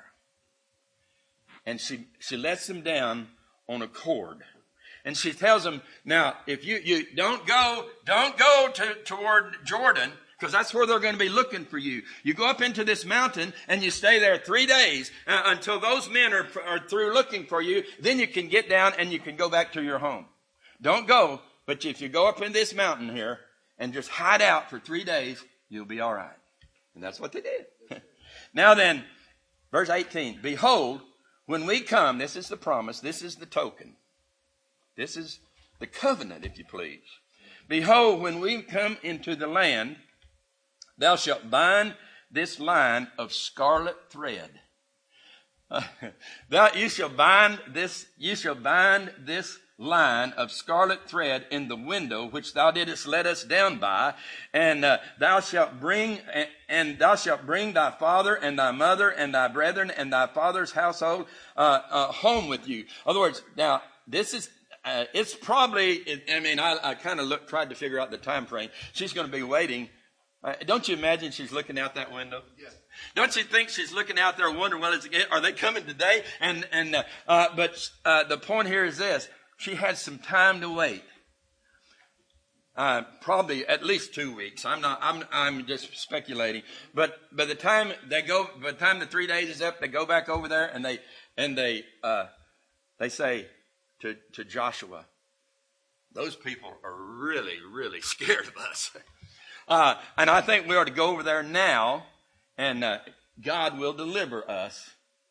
And she, she lets them down on a cord. And she tells them, now, if you, you don't go, don't go to, toward Jordan, because that's where they're going to be looking for you. You go up into this mountain and you stay there three days uh, until those men are, are through looking for you. Then you can get down and you can go back to your home. Don't go, but if you go up in this mountain here and just hide out for three days, you'll be all right. And that's what they did. Now then, verse eighteen, behold, when we come, this is the promise, this is the token. This is the covenant, if you please. Behold, when we come into the land, thou shalt bind this line of scarlet thread. Uh, thou, you shall bind this, you shall bind this line of scarlet thread in the window which thou didst let us down by, and uh, thou shalt bring and, and thou shalt bring thy father and thy mother and thy brethren and thy father's household uh, uh, home with you. In other words, now this is. Uh, it's probably, I mean, I, I kind of looked, tried to figure out the time frame. She's going to be waiting Uh, don't you imagine she's looking out that window? Yeah. Don't you think she's looking out there wondering, well, is it, are they coming today? And and uh, uh, but uh, the point here is this: she had some time to wait. Uh, probably at least two weeks. I'm not. I'm. I'm just speculating. But by the time they go, by the time the three days is up, they go back over there and they and they uh, they say to to Joshua, "Those people are really, really scared of us." Uh, and I think we ought to go over there now, and uh, God will deliver us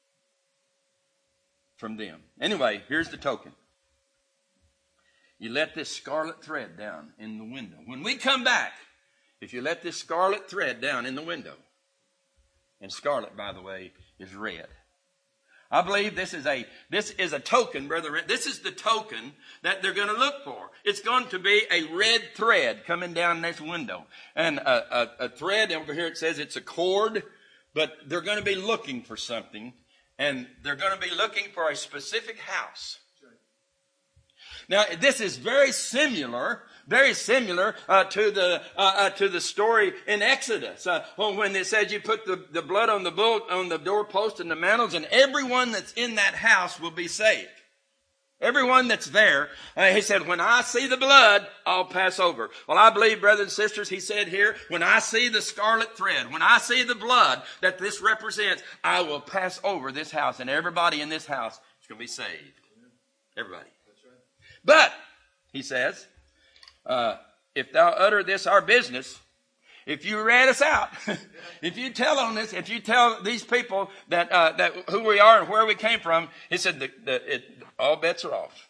from them. Anyway, here's the token. You let this scarlet thread down in the window. When we come back, if you let this scarlet thread down in the window, and scarlet, by the way, is red. I believe this is a this is a token, brother. This is the token that they're going to look for. It's going to be a red thread coming down this window. And a, a, a thread, over here it says it's a cord, but they're going to be looking for something. And they're going to be looking for a specific house. Now, this is very similar, very similar uh, to the uh, uh, to the story in Exodus, uh, when it says you put the, the blood on the bull, on the doorpost and the mantles, and everyone that's in that house will be saved. Everyone that's there, uh, he said, when I see the blood, I'll pass over. Well, I believe, brothers and sisters, he said here, when I see the scarlet thread, when I see the blood that this represents, I will pass over this house, and everybody in this house is going to be saved. Everybody. But, he says, uh, if thou utter this our business, if you rat us out, if you tell on this, if you tell these people that uh, that who we are and where we came from, he said the, the, it, all bets are off.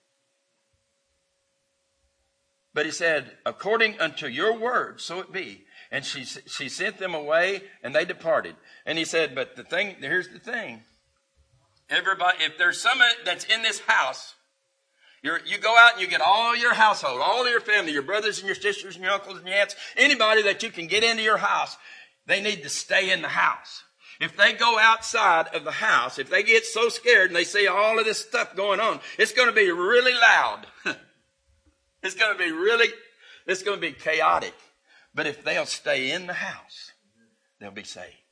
But he said, according unto your word, so it be. And she she sent them away, and they departed. And he said, but the thing, here's the thing. Everybody, if there's someone that's in this house, You're, you go out and you get all your household, all your family, your brothers and your sisters and your uncles and your aunts, anybody that you can get into your house, they need to stay in the house. If they go outside of the house, if they get so scared and they see all of this stuff going on, it's going to be really loud. It's going to be really, it's going to be chaotic. But if they'll stay in the house, they'll be saved.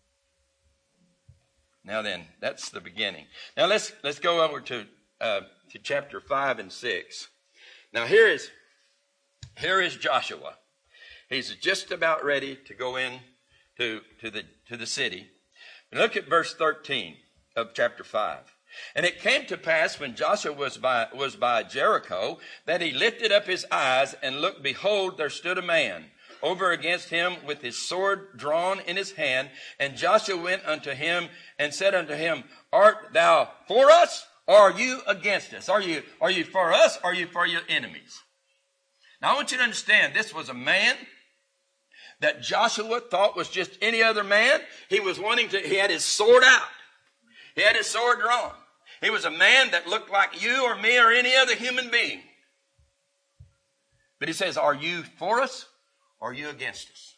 Now then, that's the beginning. Now let's let's go over to uh, to chapter five and six. Now here is here is Joshua. He's just about ready to go in to, to the to the city. And look at verse thirteen of chapter five. And it came to pass when Joshua was by was by Jericho that he lifted up his eyes and looked, behold, there stood a man over against him with his sword drawn in his hand. And Joshua went unto him and said unto him, art thou for us, or are you against us? Are you, are you for us, or are you for your enemies? Now I want you to understand, this was a man that Joshua thought was just any other man. He was wanting to, he had his sword out. He had his sword drawn. He was a man that looked like you or me or any other human being. But he says, are you for us, or are you against us?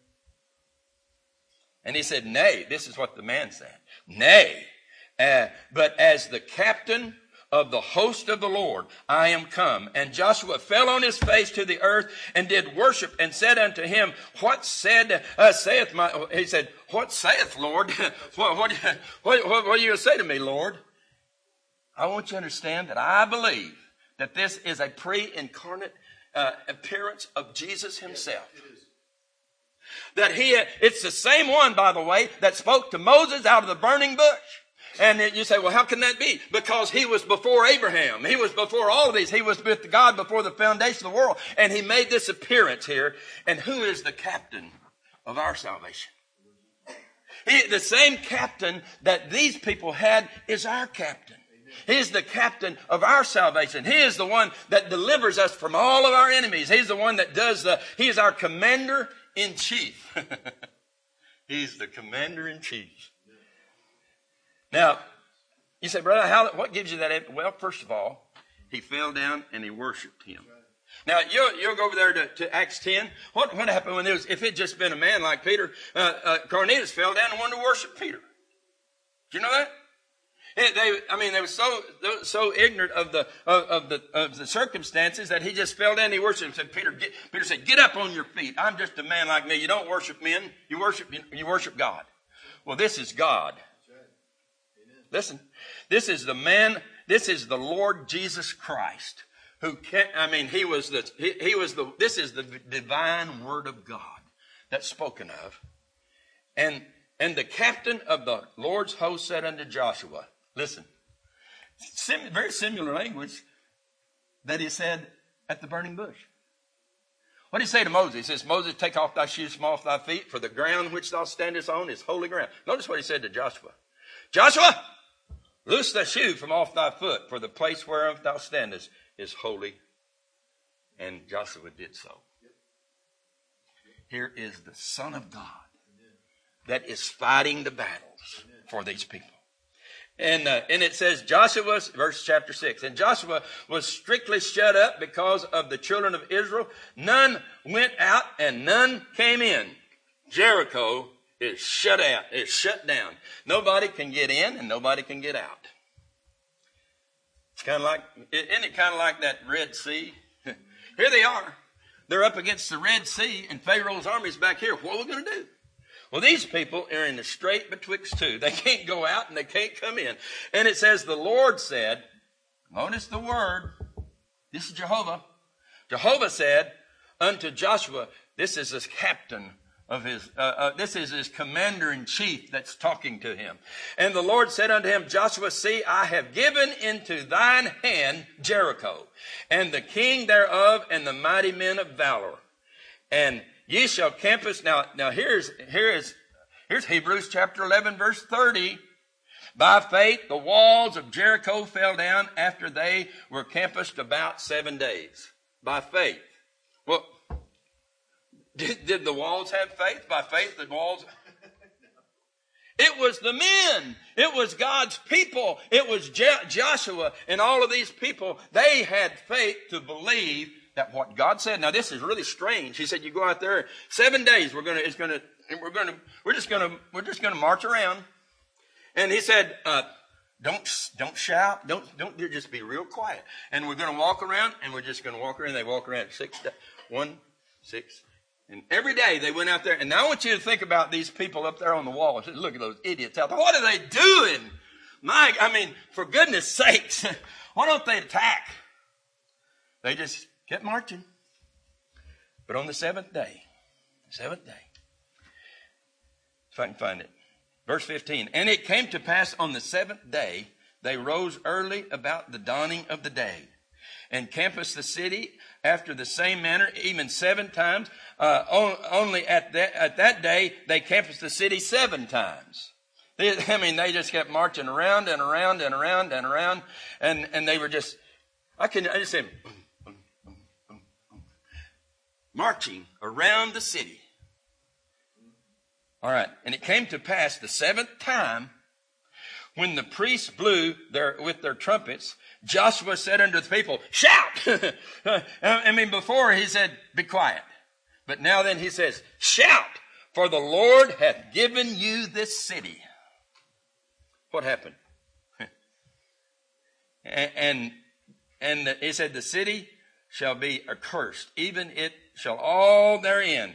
And he said, nay. This is what the man said. Nay. Uh, but as the captain of the host of the Lord, I am come. And Joshua fell on his face to the earth and did worship and said unto him, what said, uh, saith my, he said, what saith Lord? what, what, what, what, what are you going to say to me, Lord? I want you to understand that I believe that this is a pre-incarnate uh, appearance of Jesus himself. Yes, it is. That he, it's the same one, by the way, that spoke to Moses out of the burning bush. And you say, well, how can that be? Because he was before Abraham. He was before all of these. He was with God before the foundation of the world. And he made this appearance here. And who is the captain of our salvation? He, the same captain that these people had is our captain. He is the captain of our salvation. He is the one that delivers us from all of our enemies. He's the one that does the, he is our commander in chief. He's the commander in chief. Now, you say, brother, how, what gives you that? Well, first of all, he fell down and he worshiped him. Now, you'll, you'll go over there to, to Acts ten. What, what happened when there was, if it just been a man like Peter, uh, uh, Cornelius fell down and wanted to worship Peter. Did you know that? It, they, I mean, they were so so ignorant of the of, of the of the circumstances that he just fell down. He worshipped. Said Peter. Get, Peter said, "Get up on your feet. I'm just a man like me. You don't worship men. You worship you worship God." Well, this is God. Listen, this is the man. This is the Lord Jesus Christ, who can. I mean, he was the he, he was the. This is the divine Word of God that's spoken of, and and the captain of the Lord's host said unto Joshua. Listen, sim- very similar language that he said at the burning bush. What did he say to Moses? He says, Moses, take off thy shoes from off thy feet, for the ground which thou standest on is holy ground. Notice what he said to Joshua. Joshua, loose thy shoe from off thy foot, for the place whereof thou standest is holy. And Joshua did so. Here is the Son of God that is fighting the battles for these people. And uh, and it says Joshua, verse chapter six, and Joshua was strictly shut up because of the children of Israel. None went out and none came in. Jericho is shut out, is shut down. Nobody can get in and nobody can get out. It's kind of like, isn't it kind of like that Red Sea? Here they are. They're up against the Red Sea and Pharaoh's army is back here. What are we going to do? Well, these people are in the strait betwixt two. They can't go out and they can't come in. And it says the Lord said, notice the word, this is Jehovah. Jehovah said unto Joshua, this is his captain of his, uh, uh, this is his commander-in-chief that's talking to him. And the Lord said unto him, Joshua, see, I have given into thine hand Jericho, and the king thereof, and the mighty men of valor. And ye shall compass. Now, now here's, here is, here's Hebrews chapter eleven, verse thirty. By faith, the walls of Jericho fell down after they were compassed about seven days. By faith. Well, did, did the walls have faith? By faith, the walls. It was the men. It was God's people. It was Je- Joshua and all of these people. They had faith to believe that what God said. Now this is really strange. He said, "You go out there seven days. We're gonna. It's gonna. And we're gonna. We're just gonna. We're just gonna march around." And he said, uh, "Don't don't shout. Don't don't just be real quiet. And we're gonna walk around. And we're just gonna walk around. They walk around six, one, six, and every day they went out there. And now I want you to think about these people up there on the wall. Look at those idiots out there. What are they doing? My, I mean, for goodness sakes, why don't they attack? They just kept marching. But on the seventh day, seventh day, if I can find it, verse fifteen, and it came to pass on the seventh day, they rose early about the dawning of the day, and compassed the city after the same manner, even seven times. Uh, on, only at that, at that day, they compassed the city seven times. They, I mean, they just kept marching around and around and around and around, and, and they were just, I can, I just say, marching around the city. All right. And it came to pass the seventh time when the priests blew their, with their trumpets, Joshua said unto the people, shout. I mean, before he said, be quiet. But now then he says, shout, for the Lord hath given you this city. What happened? and, and, and he said, the city shall be accursed, even it shall all therein,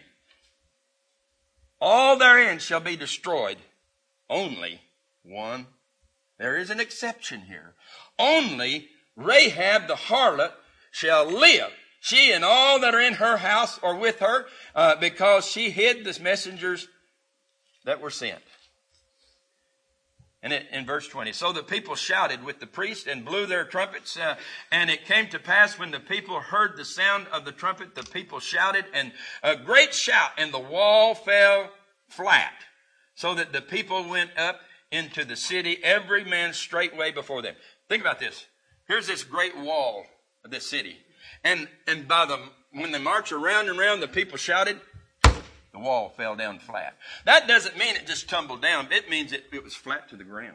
all therein shall be destroyed. Only one. There is an exception here. Only Rahab the harlot shall live, she and all that are in her house or with her, uh, because she hid the messengers that were sent. And it, in verse twenty, so the people shouted with the priest and blew their trumpets. Uh, and it came to pass when the people heard the sound of the trumpet, the people shouted, and a great shout, and the wall fell flat, so that the people went up into the city, every man straightway before them. Think about this. Here's this great wall of this city. And, and by the, when they marched around and around, the people shouted, the wall fell down flat. That doesn't mean it just tumbled down. It means it, it was flat to the ground.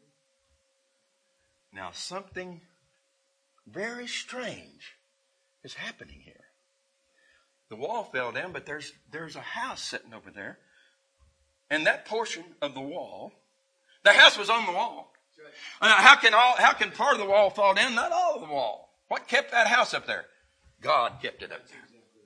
Now, something very strange is happening here. The wall fell down, but there's, there's a house sitting over there. And that portion of the wall, the house was on the wall. Uh, how can all? How can part of the wall fall down? Not all of the wall. What kept that house up there? God kept it up there.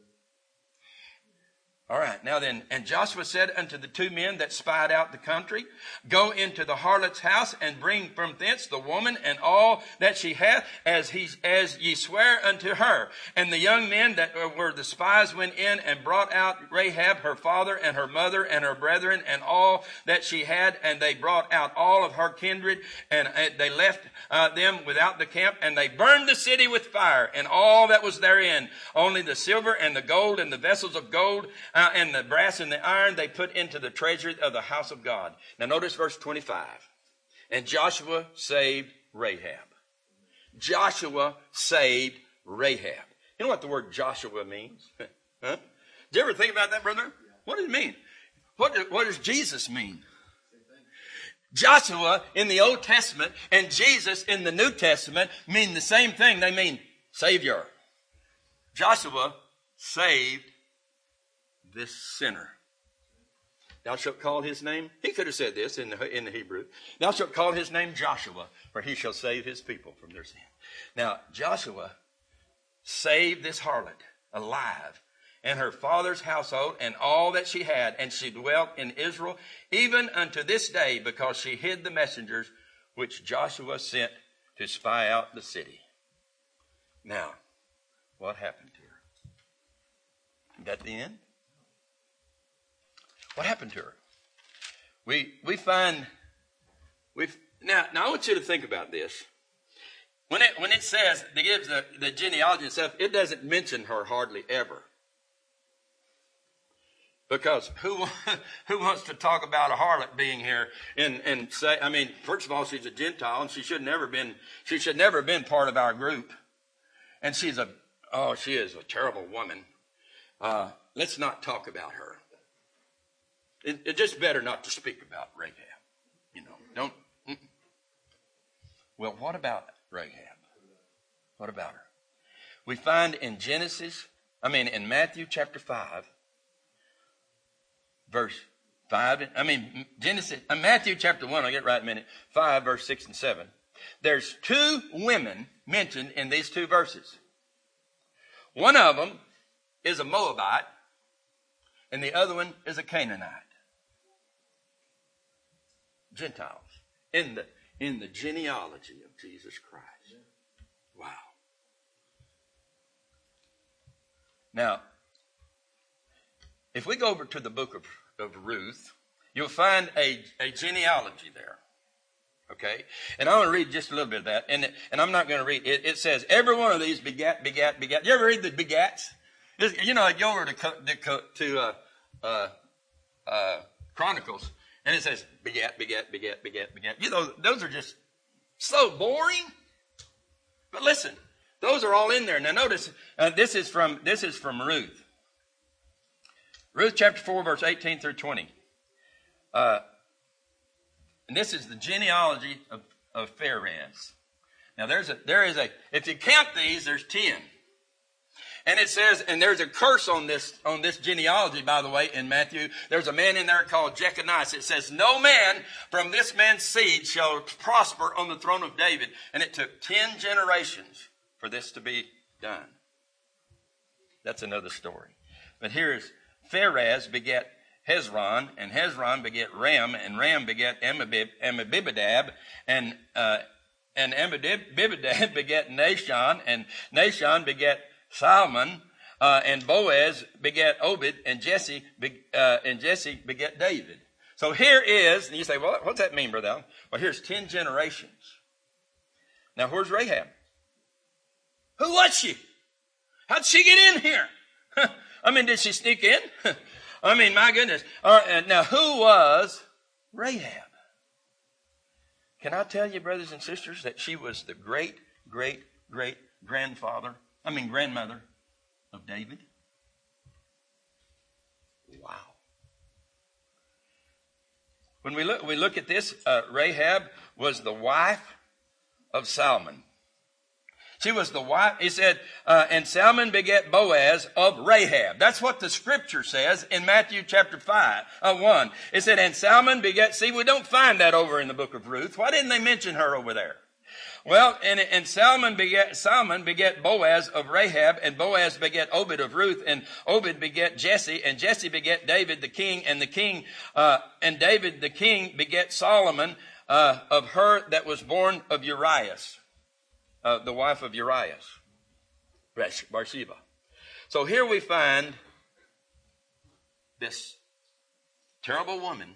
All right, now then, and Joshua said unto the two men that spied out the country, go into the harlot's house and bring from thence the woman and all that she hath, as he as ye swear unto her. And the young men that were the spies went in and brought out Rahab, her father and her mother and her brethren and all that she had, and they brought out all of her kindred, and they left uh, them without the camp, and they burned the city with fire and all that was therein. Only the silver and the gold and the vessels of gold Uh, and the brass and the iron they put into the treasury of the house of God. Now notice verse twenty-five. And Joshua saved Rahab. Joshua saved Rahab. You know what the word Joshua means? Huh? Did you ever think about that, brother? What does it mean? What, do, what does Jesus mean? Joshua in the Old Testament and Jesus in the New Testament mean the same thing. They mean Savior. Joshua saved this sinner. Thou shalt call his name. He could have said this in the, in the Hebrew. Thou shalt call his name Joshua, for he shall save his people from their sin. Now, Joshua saved this harlot alive and her father's household and all that she had, and she dwelt in Israel even unto this day, because she hid the messengers which Joshua sent to spy out the city. Now, what happened to her? Is that the end? What happened to her? We we find we now now I want you to think about this. When it when it says it gives the, the genealogy and stuff, it doesn't mention her hardly ever. Because who who wants to talk about a harlot being here and, and say, I mean, first of all, she's a Gentile and she should never been she should never have been part of our group. And she's a oh, she is a terrible woman. Uh, let's not talk about her. It, it's just better not to speak about Rahab. You know, don't. Mm-mm. Well, what about Rahab? What about her? We find in Genesis, I mean, in Matthew chapter five, verse five. I mean, Genesis, uh, Matthew chapter one. I'll get right in a minute. Five, verse six and seven. There's two women mentioned in these two verses. One of them is a Moabite, and the other one is a Canaanite. Gentiles in the in the genealogy of Jesus Christ. Wow. Now, if we go over to the book of, of Ruth, you'll find a, a genealogy there. Okay? And I want to read just a little bit of that. And, and I'm not going to read it. It says, every one of these begat, begat, begat. You ever read the begats? It's, you know, you go over to, to, to uh, uh, uh, Chronicles, and it says, begat, begat, begat, begat, begat. You know, those are just so boring. But listen, those are all in there. Now notice, uh, this is from this is from Ruth. Ruth chapter four, verse eighteen through twenty. Uh, and this is the genealogy of, of Pharez. Now there's a there is a if you count these, there's ten. And it says, and there's a curse on this on this genealogy, by the way, in Matthew. There's a man in there called Jeconiah. It says, no man from this man's seed shall prosper on the throne of David. And it took ten generations for this to be done. That's another story. But here's Pharez begat Hezron, and Hezron begat Ram, and Ram begat Amminadab, and uh, and Amminadab begat Nahshon, and Nahshon begat Salmon, uh, and Boaz begat Obed, and Jesse be, uh, and Jesse begat David. So here is, and you say, well, what's that mean, Brother Allen? Well, here's ten generations. Now, where's Rahab? Who was she? How'd she get in here? I mean, did she sneak in? I mean, my goodness. All right, now, who was Rahab? Can I tell you, brothers and sisters, that she was the great, great, great grandfather, I mean, grandmother of David? Wow. When we look, we look at this, uh, Rahab was the wife of Salmon. She was the wife. He said, uh, and Salmon begat Boaz of Rahab. That's what the scripture says in Matthew chapter five, uh, one. It said, and Salmon begat, see, we don't find that over in the book of Ruth. Why didn't they mention her over there? Well, and, and Salmon begat, Salmon begat Boaz of Rahab, and Boaz begat Obed of Ruth, and Obed begat Jesse, and Jesse begat David the king, and the king, uh, and David the king begat Solomon, uh, of her that was born of Urias. Uh, the wife of Urias, Bathsheba. So here we find this terrible woman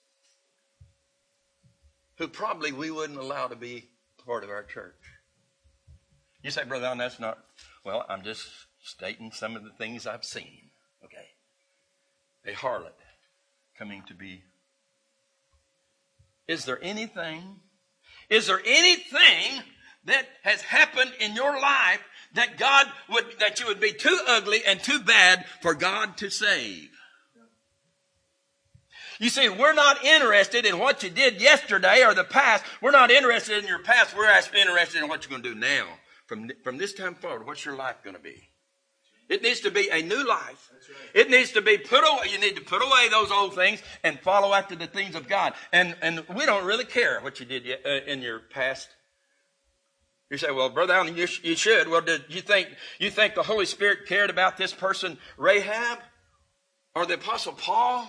who probably we wouldn't allow to be part of our church. You say, Brother Allen, that's not, well, I'm just stating some of the things I've seen. Okay. A harlot coming to be. Is there anything, is there anything that has happened in your life that God would, that you would be too ugly and too bad for God to save? You see, we're not interested in what you did yesterday or the past. We're not interested in your past. We're actually interested in what you're going to do now. From, from this time forward, what's your life going to be? It needs to be a new life. It needs to be put away. You need to put away those old things and follow after the things of God. And, and we don't really care what you did in your past. You say, well, Brother Allen, you, sh- you should. Well, did you think you think the Holy Spirit cared about this person, Rahab, or the Apostle Paul?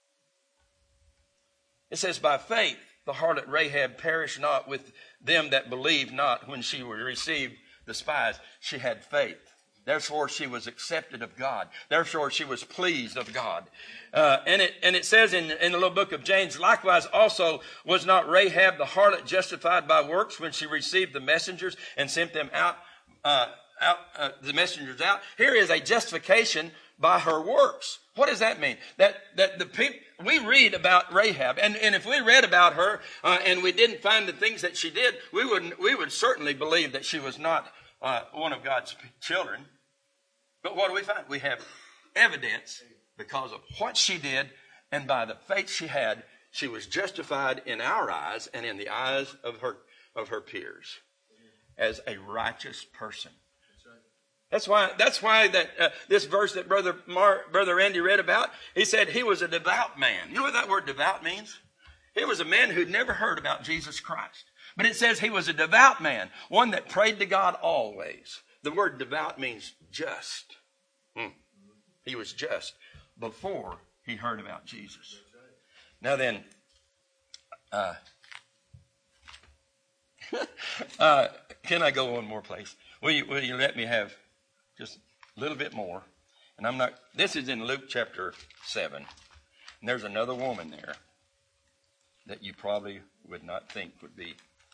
It says, by faith, the harlot Rahab perished not with them that believed not when she received the spies. She had faith. Therefore, she was accepted of God. Therefore, she was pleased of God. Uh, and it and it says in, in the little book of James, likewise also was not Rahab the harlot justified by works when she received the messengers and sent them out, uh, out uh, the messengers out. Here is a justification by her works. What does that mean? That that the people, we read about Rahab, and, and if we read about her uh, and we didn't find the things that she did, we would we would certainly believe that she was not uh, one of God's children. But what do we find? We have evidence because of what she did, and by the faith she had, she was justified in our eyes and in the eyes of her of her peers as a righteous person. That's why. That's why that uh, this verse that brother Mar, brother Randy read about, he said he was a devout man. You know what that word devout means? He was a man who'd never heard about Jesus Christ, but it says he was a devout man, one that prayed to God always. The word devout means just. Hmm. He was just before he heard about Jesus. Now then, uh, uh, can I go one more place? Will you, will you let me have just a little bit more? And I'm not, this is in Luke chapter seven. And there's another woman there that you probably would not think would be.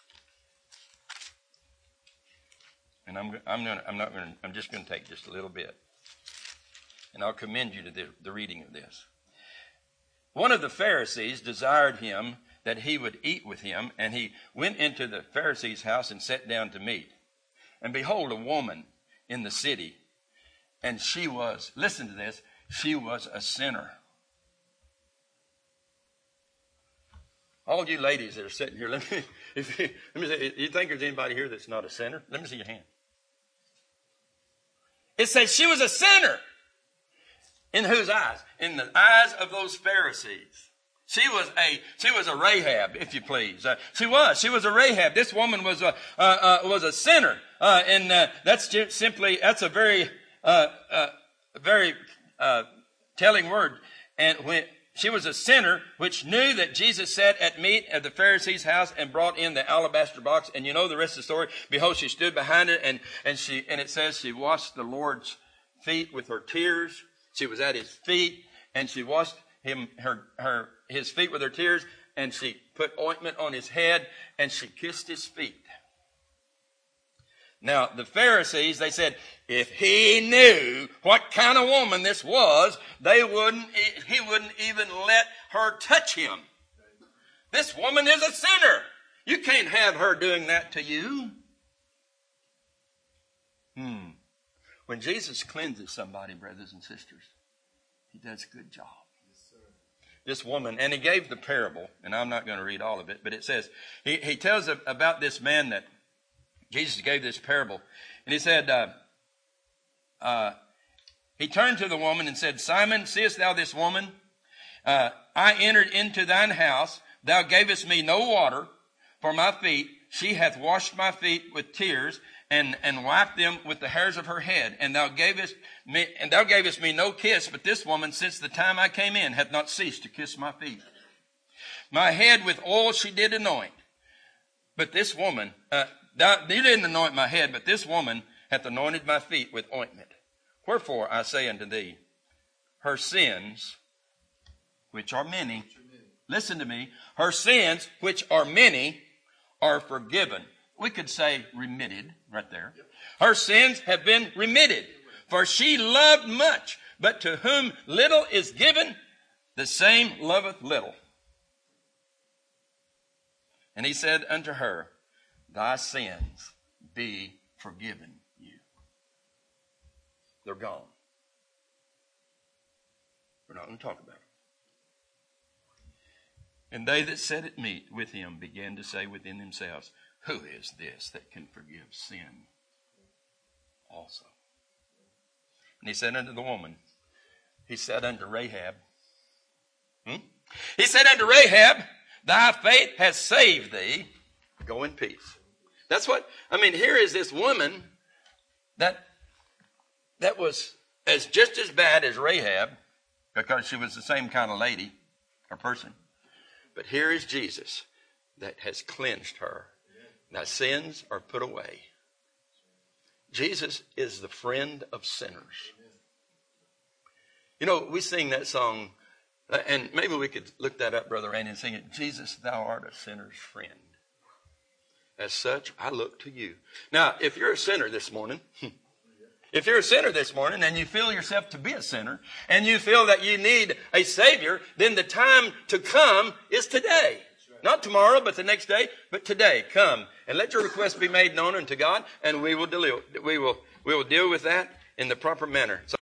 And I'm, I'm, gonna, I'm not going to, I'm just going to take just a little bit. And I'll commend you to the, the reading of this. One of the Pharisees desired him that he would eat with him, and he went into the Pharisee's house and sat down to meat. And behold, a woman in the city, and she was, listen to this, she was a sinner. All you ladies that are sitting here, let me, if you, let me say, you think there's anybody here that's not a sinner? Let me see your hand. It says she was a sinner. In whose eyes? In the eyes of those Pharisees. She was a she was a Rahab, if you please. Uh, she was. She was a Rahab. This woman was a uh, uh, was a sinner, uh, and uh, that's just simply that's a very uh, uh, very uh, telling word. And when she was a sinner, which knew that Jesus sat at meat at the Pharisee's house and brought in the alabaster box. And you know the rest of the story. Behold, she stood behind it, and and she and it says she washed the Lord's feet with her tears. She was at his feet, and she washed him her her his feet with her tears, and she put ointment on his head, and she kissed his feet. Now, the Pharisees, they said, if he knew what kind of woman this was, they wouldn't, he wouldn't even let her touch him. This woman is a sinner. You can't have her doing that to you. Hmm. When Jesus cleanses somebody, brothers and sisters, he does a good job. This woman, and he gave the parable, and I'm not going to read all of it, but it says, he, he tells about this man that Jesus gave this parable. And he said, uh, uh, he turned to the woman and said, Simon, seest thou this woman? Uh, I entered into thine house. Thou gavest me no water for my feet. She hath washed my feet with tears and, and wiped them with the hairs of her head. And thou gavest me, and thou gavest me no kiss, but this woman, since the time I came in, hath not ceased to kiss my feet. My head with oil she did anoint. But this woman, uh, thou, you didn't anoint my head, but this woman hath anointed my feet with ointment. Wherefore I say unto thee, her sins, which are many, listen to me, her sins, which are many, are forgiven. We could say remitted right there. Her sins have been remitted. For she loved much, but to whom little is given, the same loveth little. And he said unto her, thy sins be forgiven you. They're gone. We're not going to talk about it. And they that sat at meat with him began to say within themselves, who is this that can forgive sin also? And he said unto the woman, he said unto Rahab, hmm? he said unto Rahab, thy faith has saved thee. Go in peace. That's what, I mean, here is this woman that, that was as just as bad as Rahab, because she was the same kind of lady or person. But here is Jesus that has cleansed her. Thy sins are put away. Jesus is the friend of sinners. You know, we sing that song, uh, and maybe we could look that up, Brother Randy, and sing it. Jesus, thou art a sinner's friend. As such, I look to you. Now, if you're a sinner this morning, if you're a sinner this morning and you feel yourself to be a sinner and you feel that you need a Savior, then the time to come is today. Not tomorrow, but the next day, but today. Come and let your request be made known unto God, and we will deal, we will, we will deal with that in the proper manner. So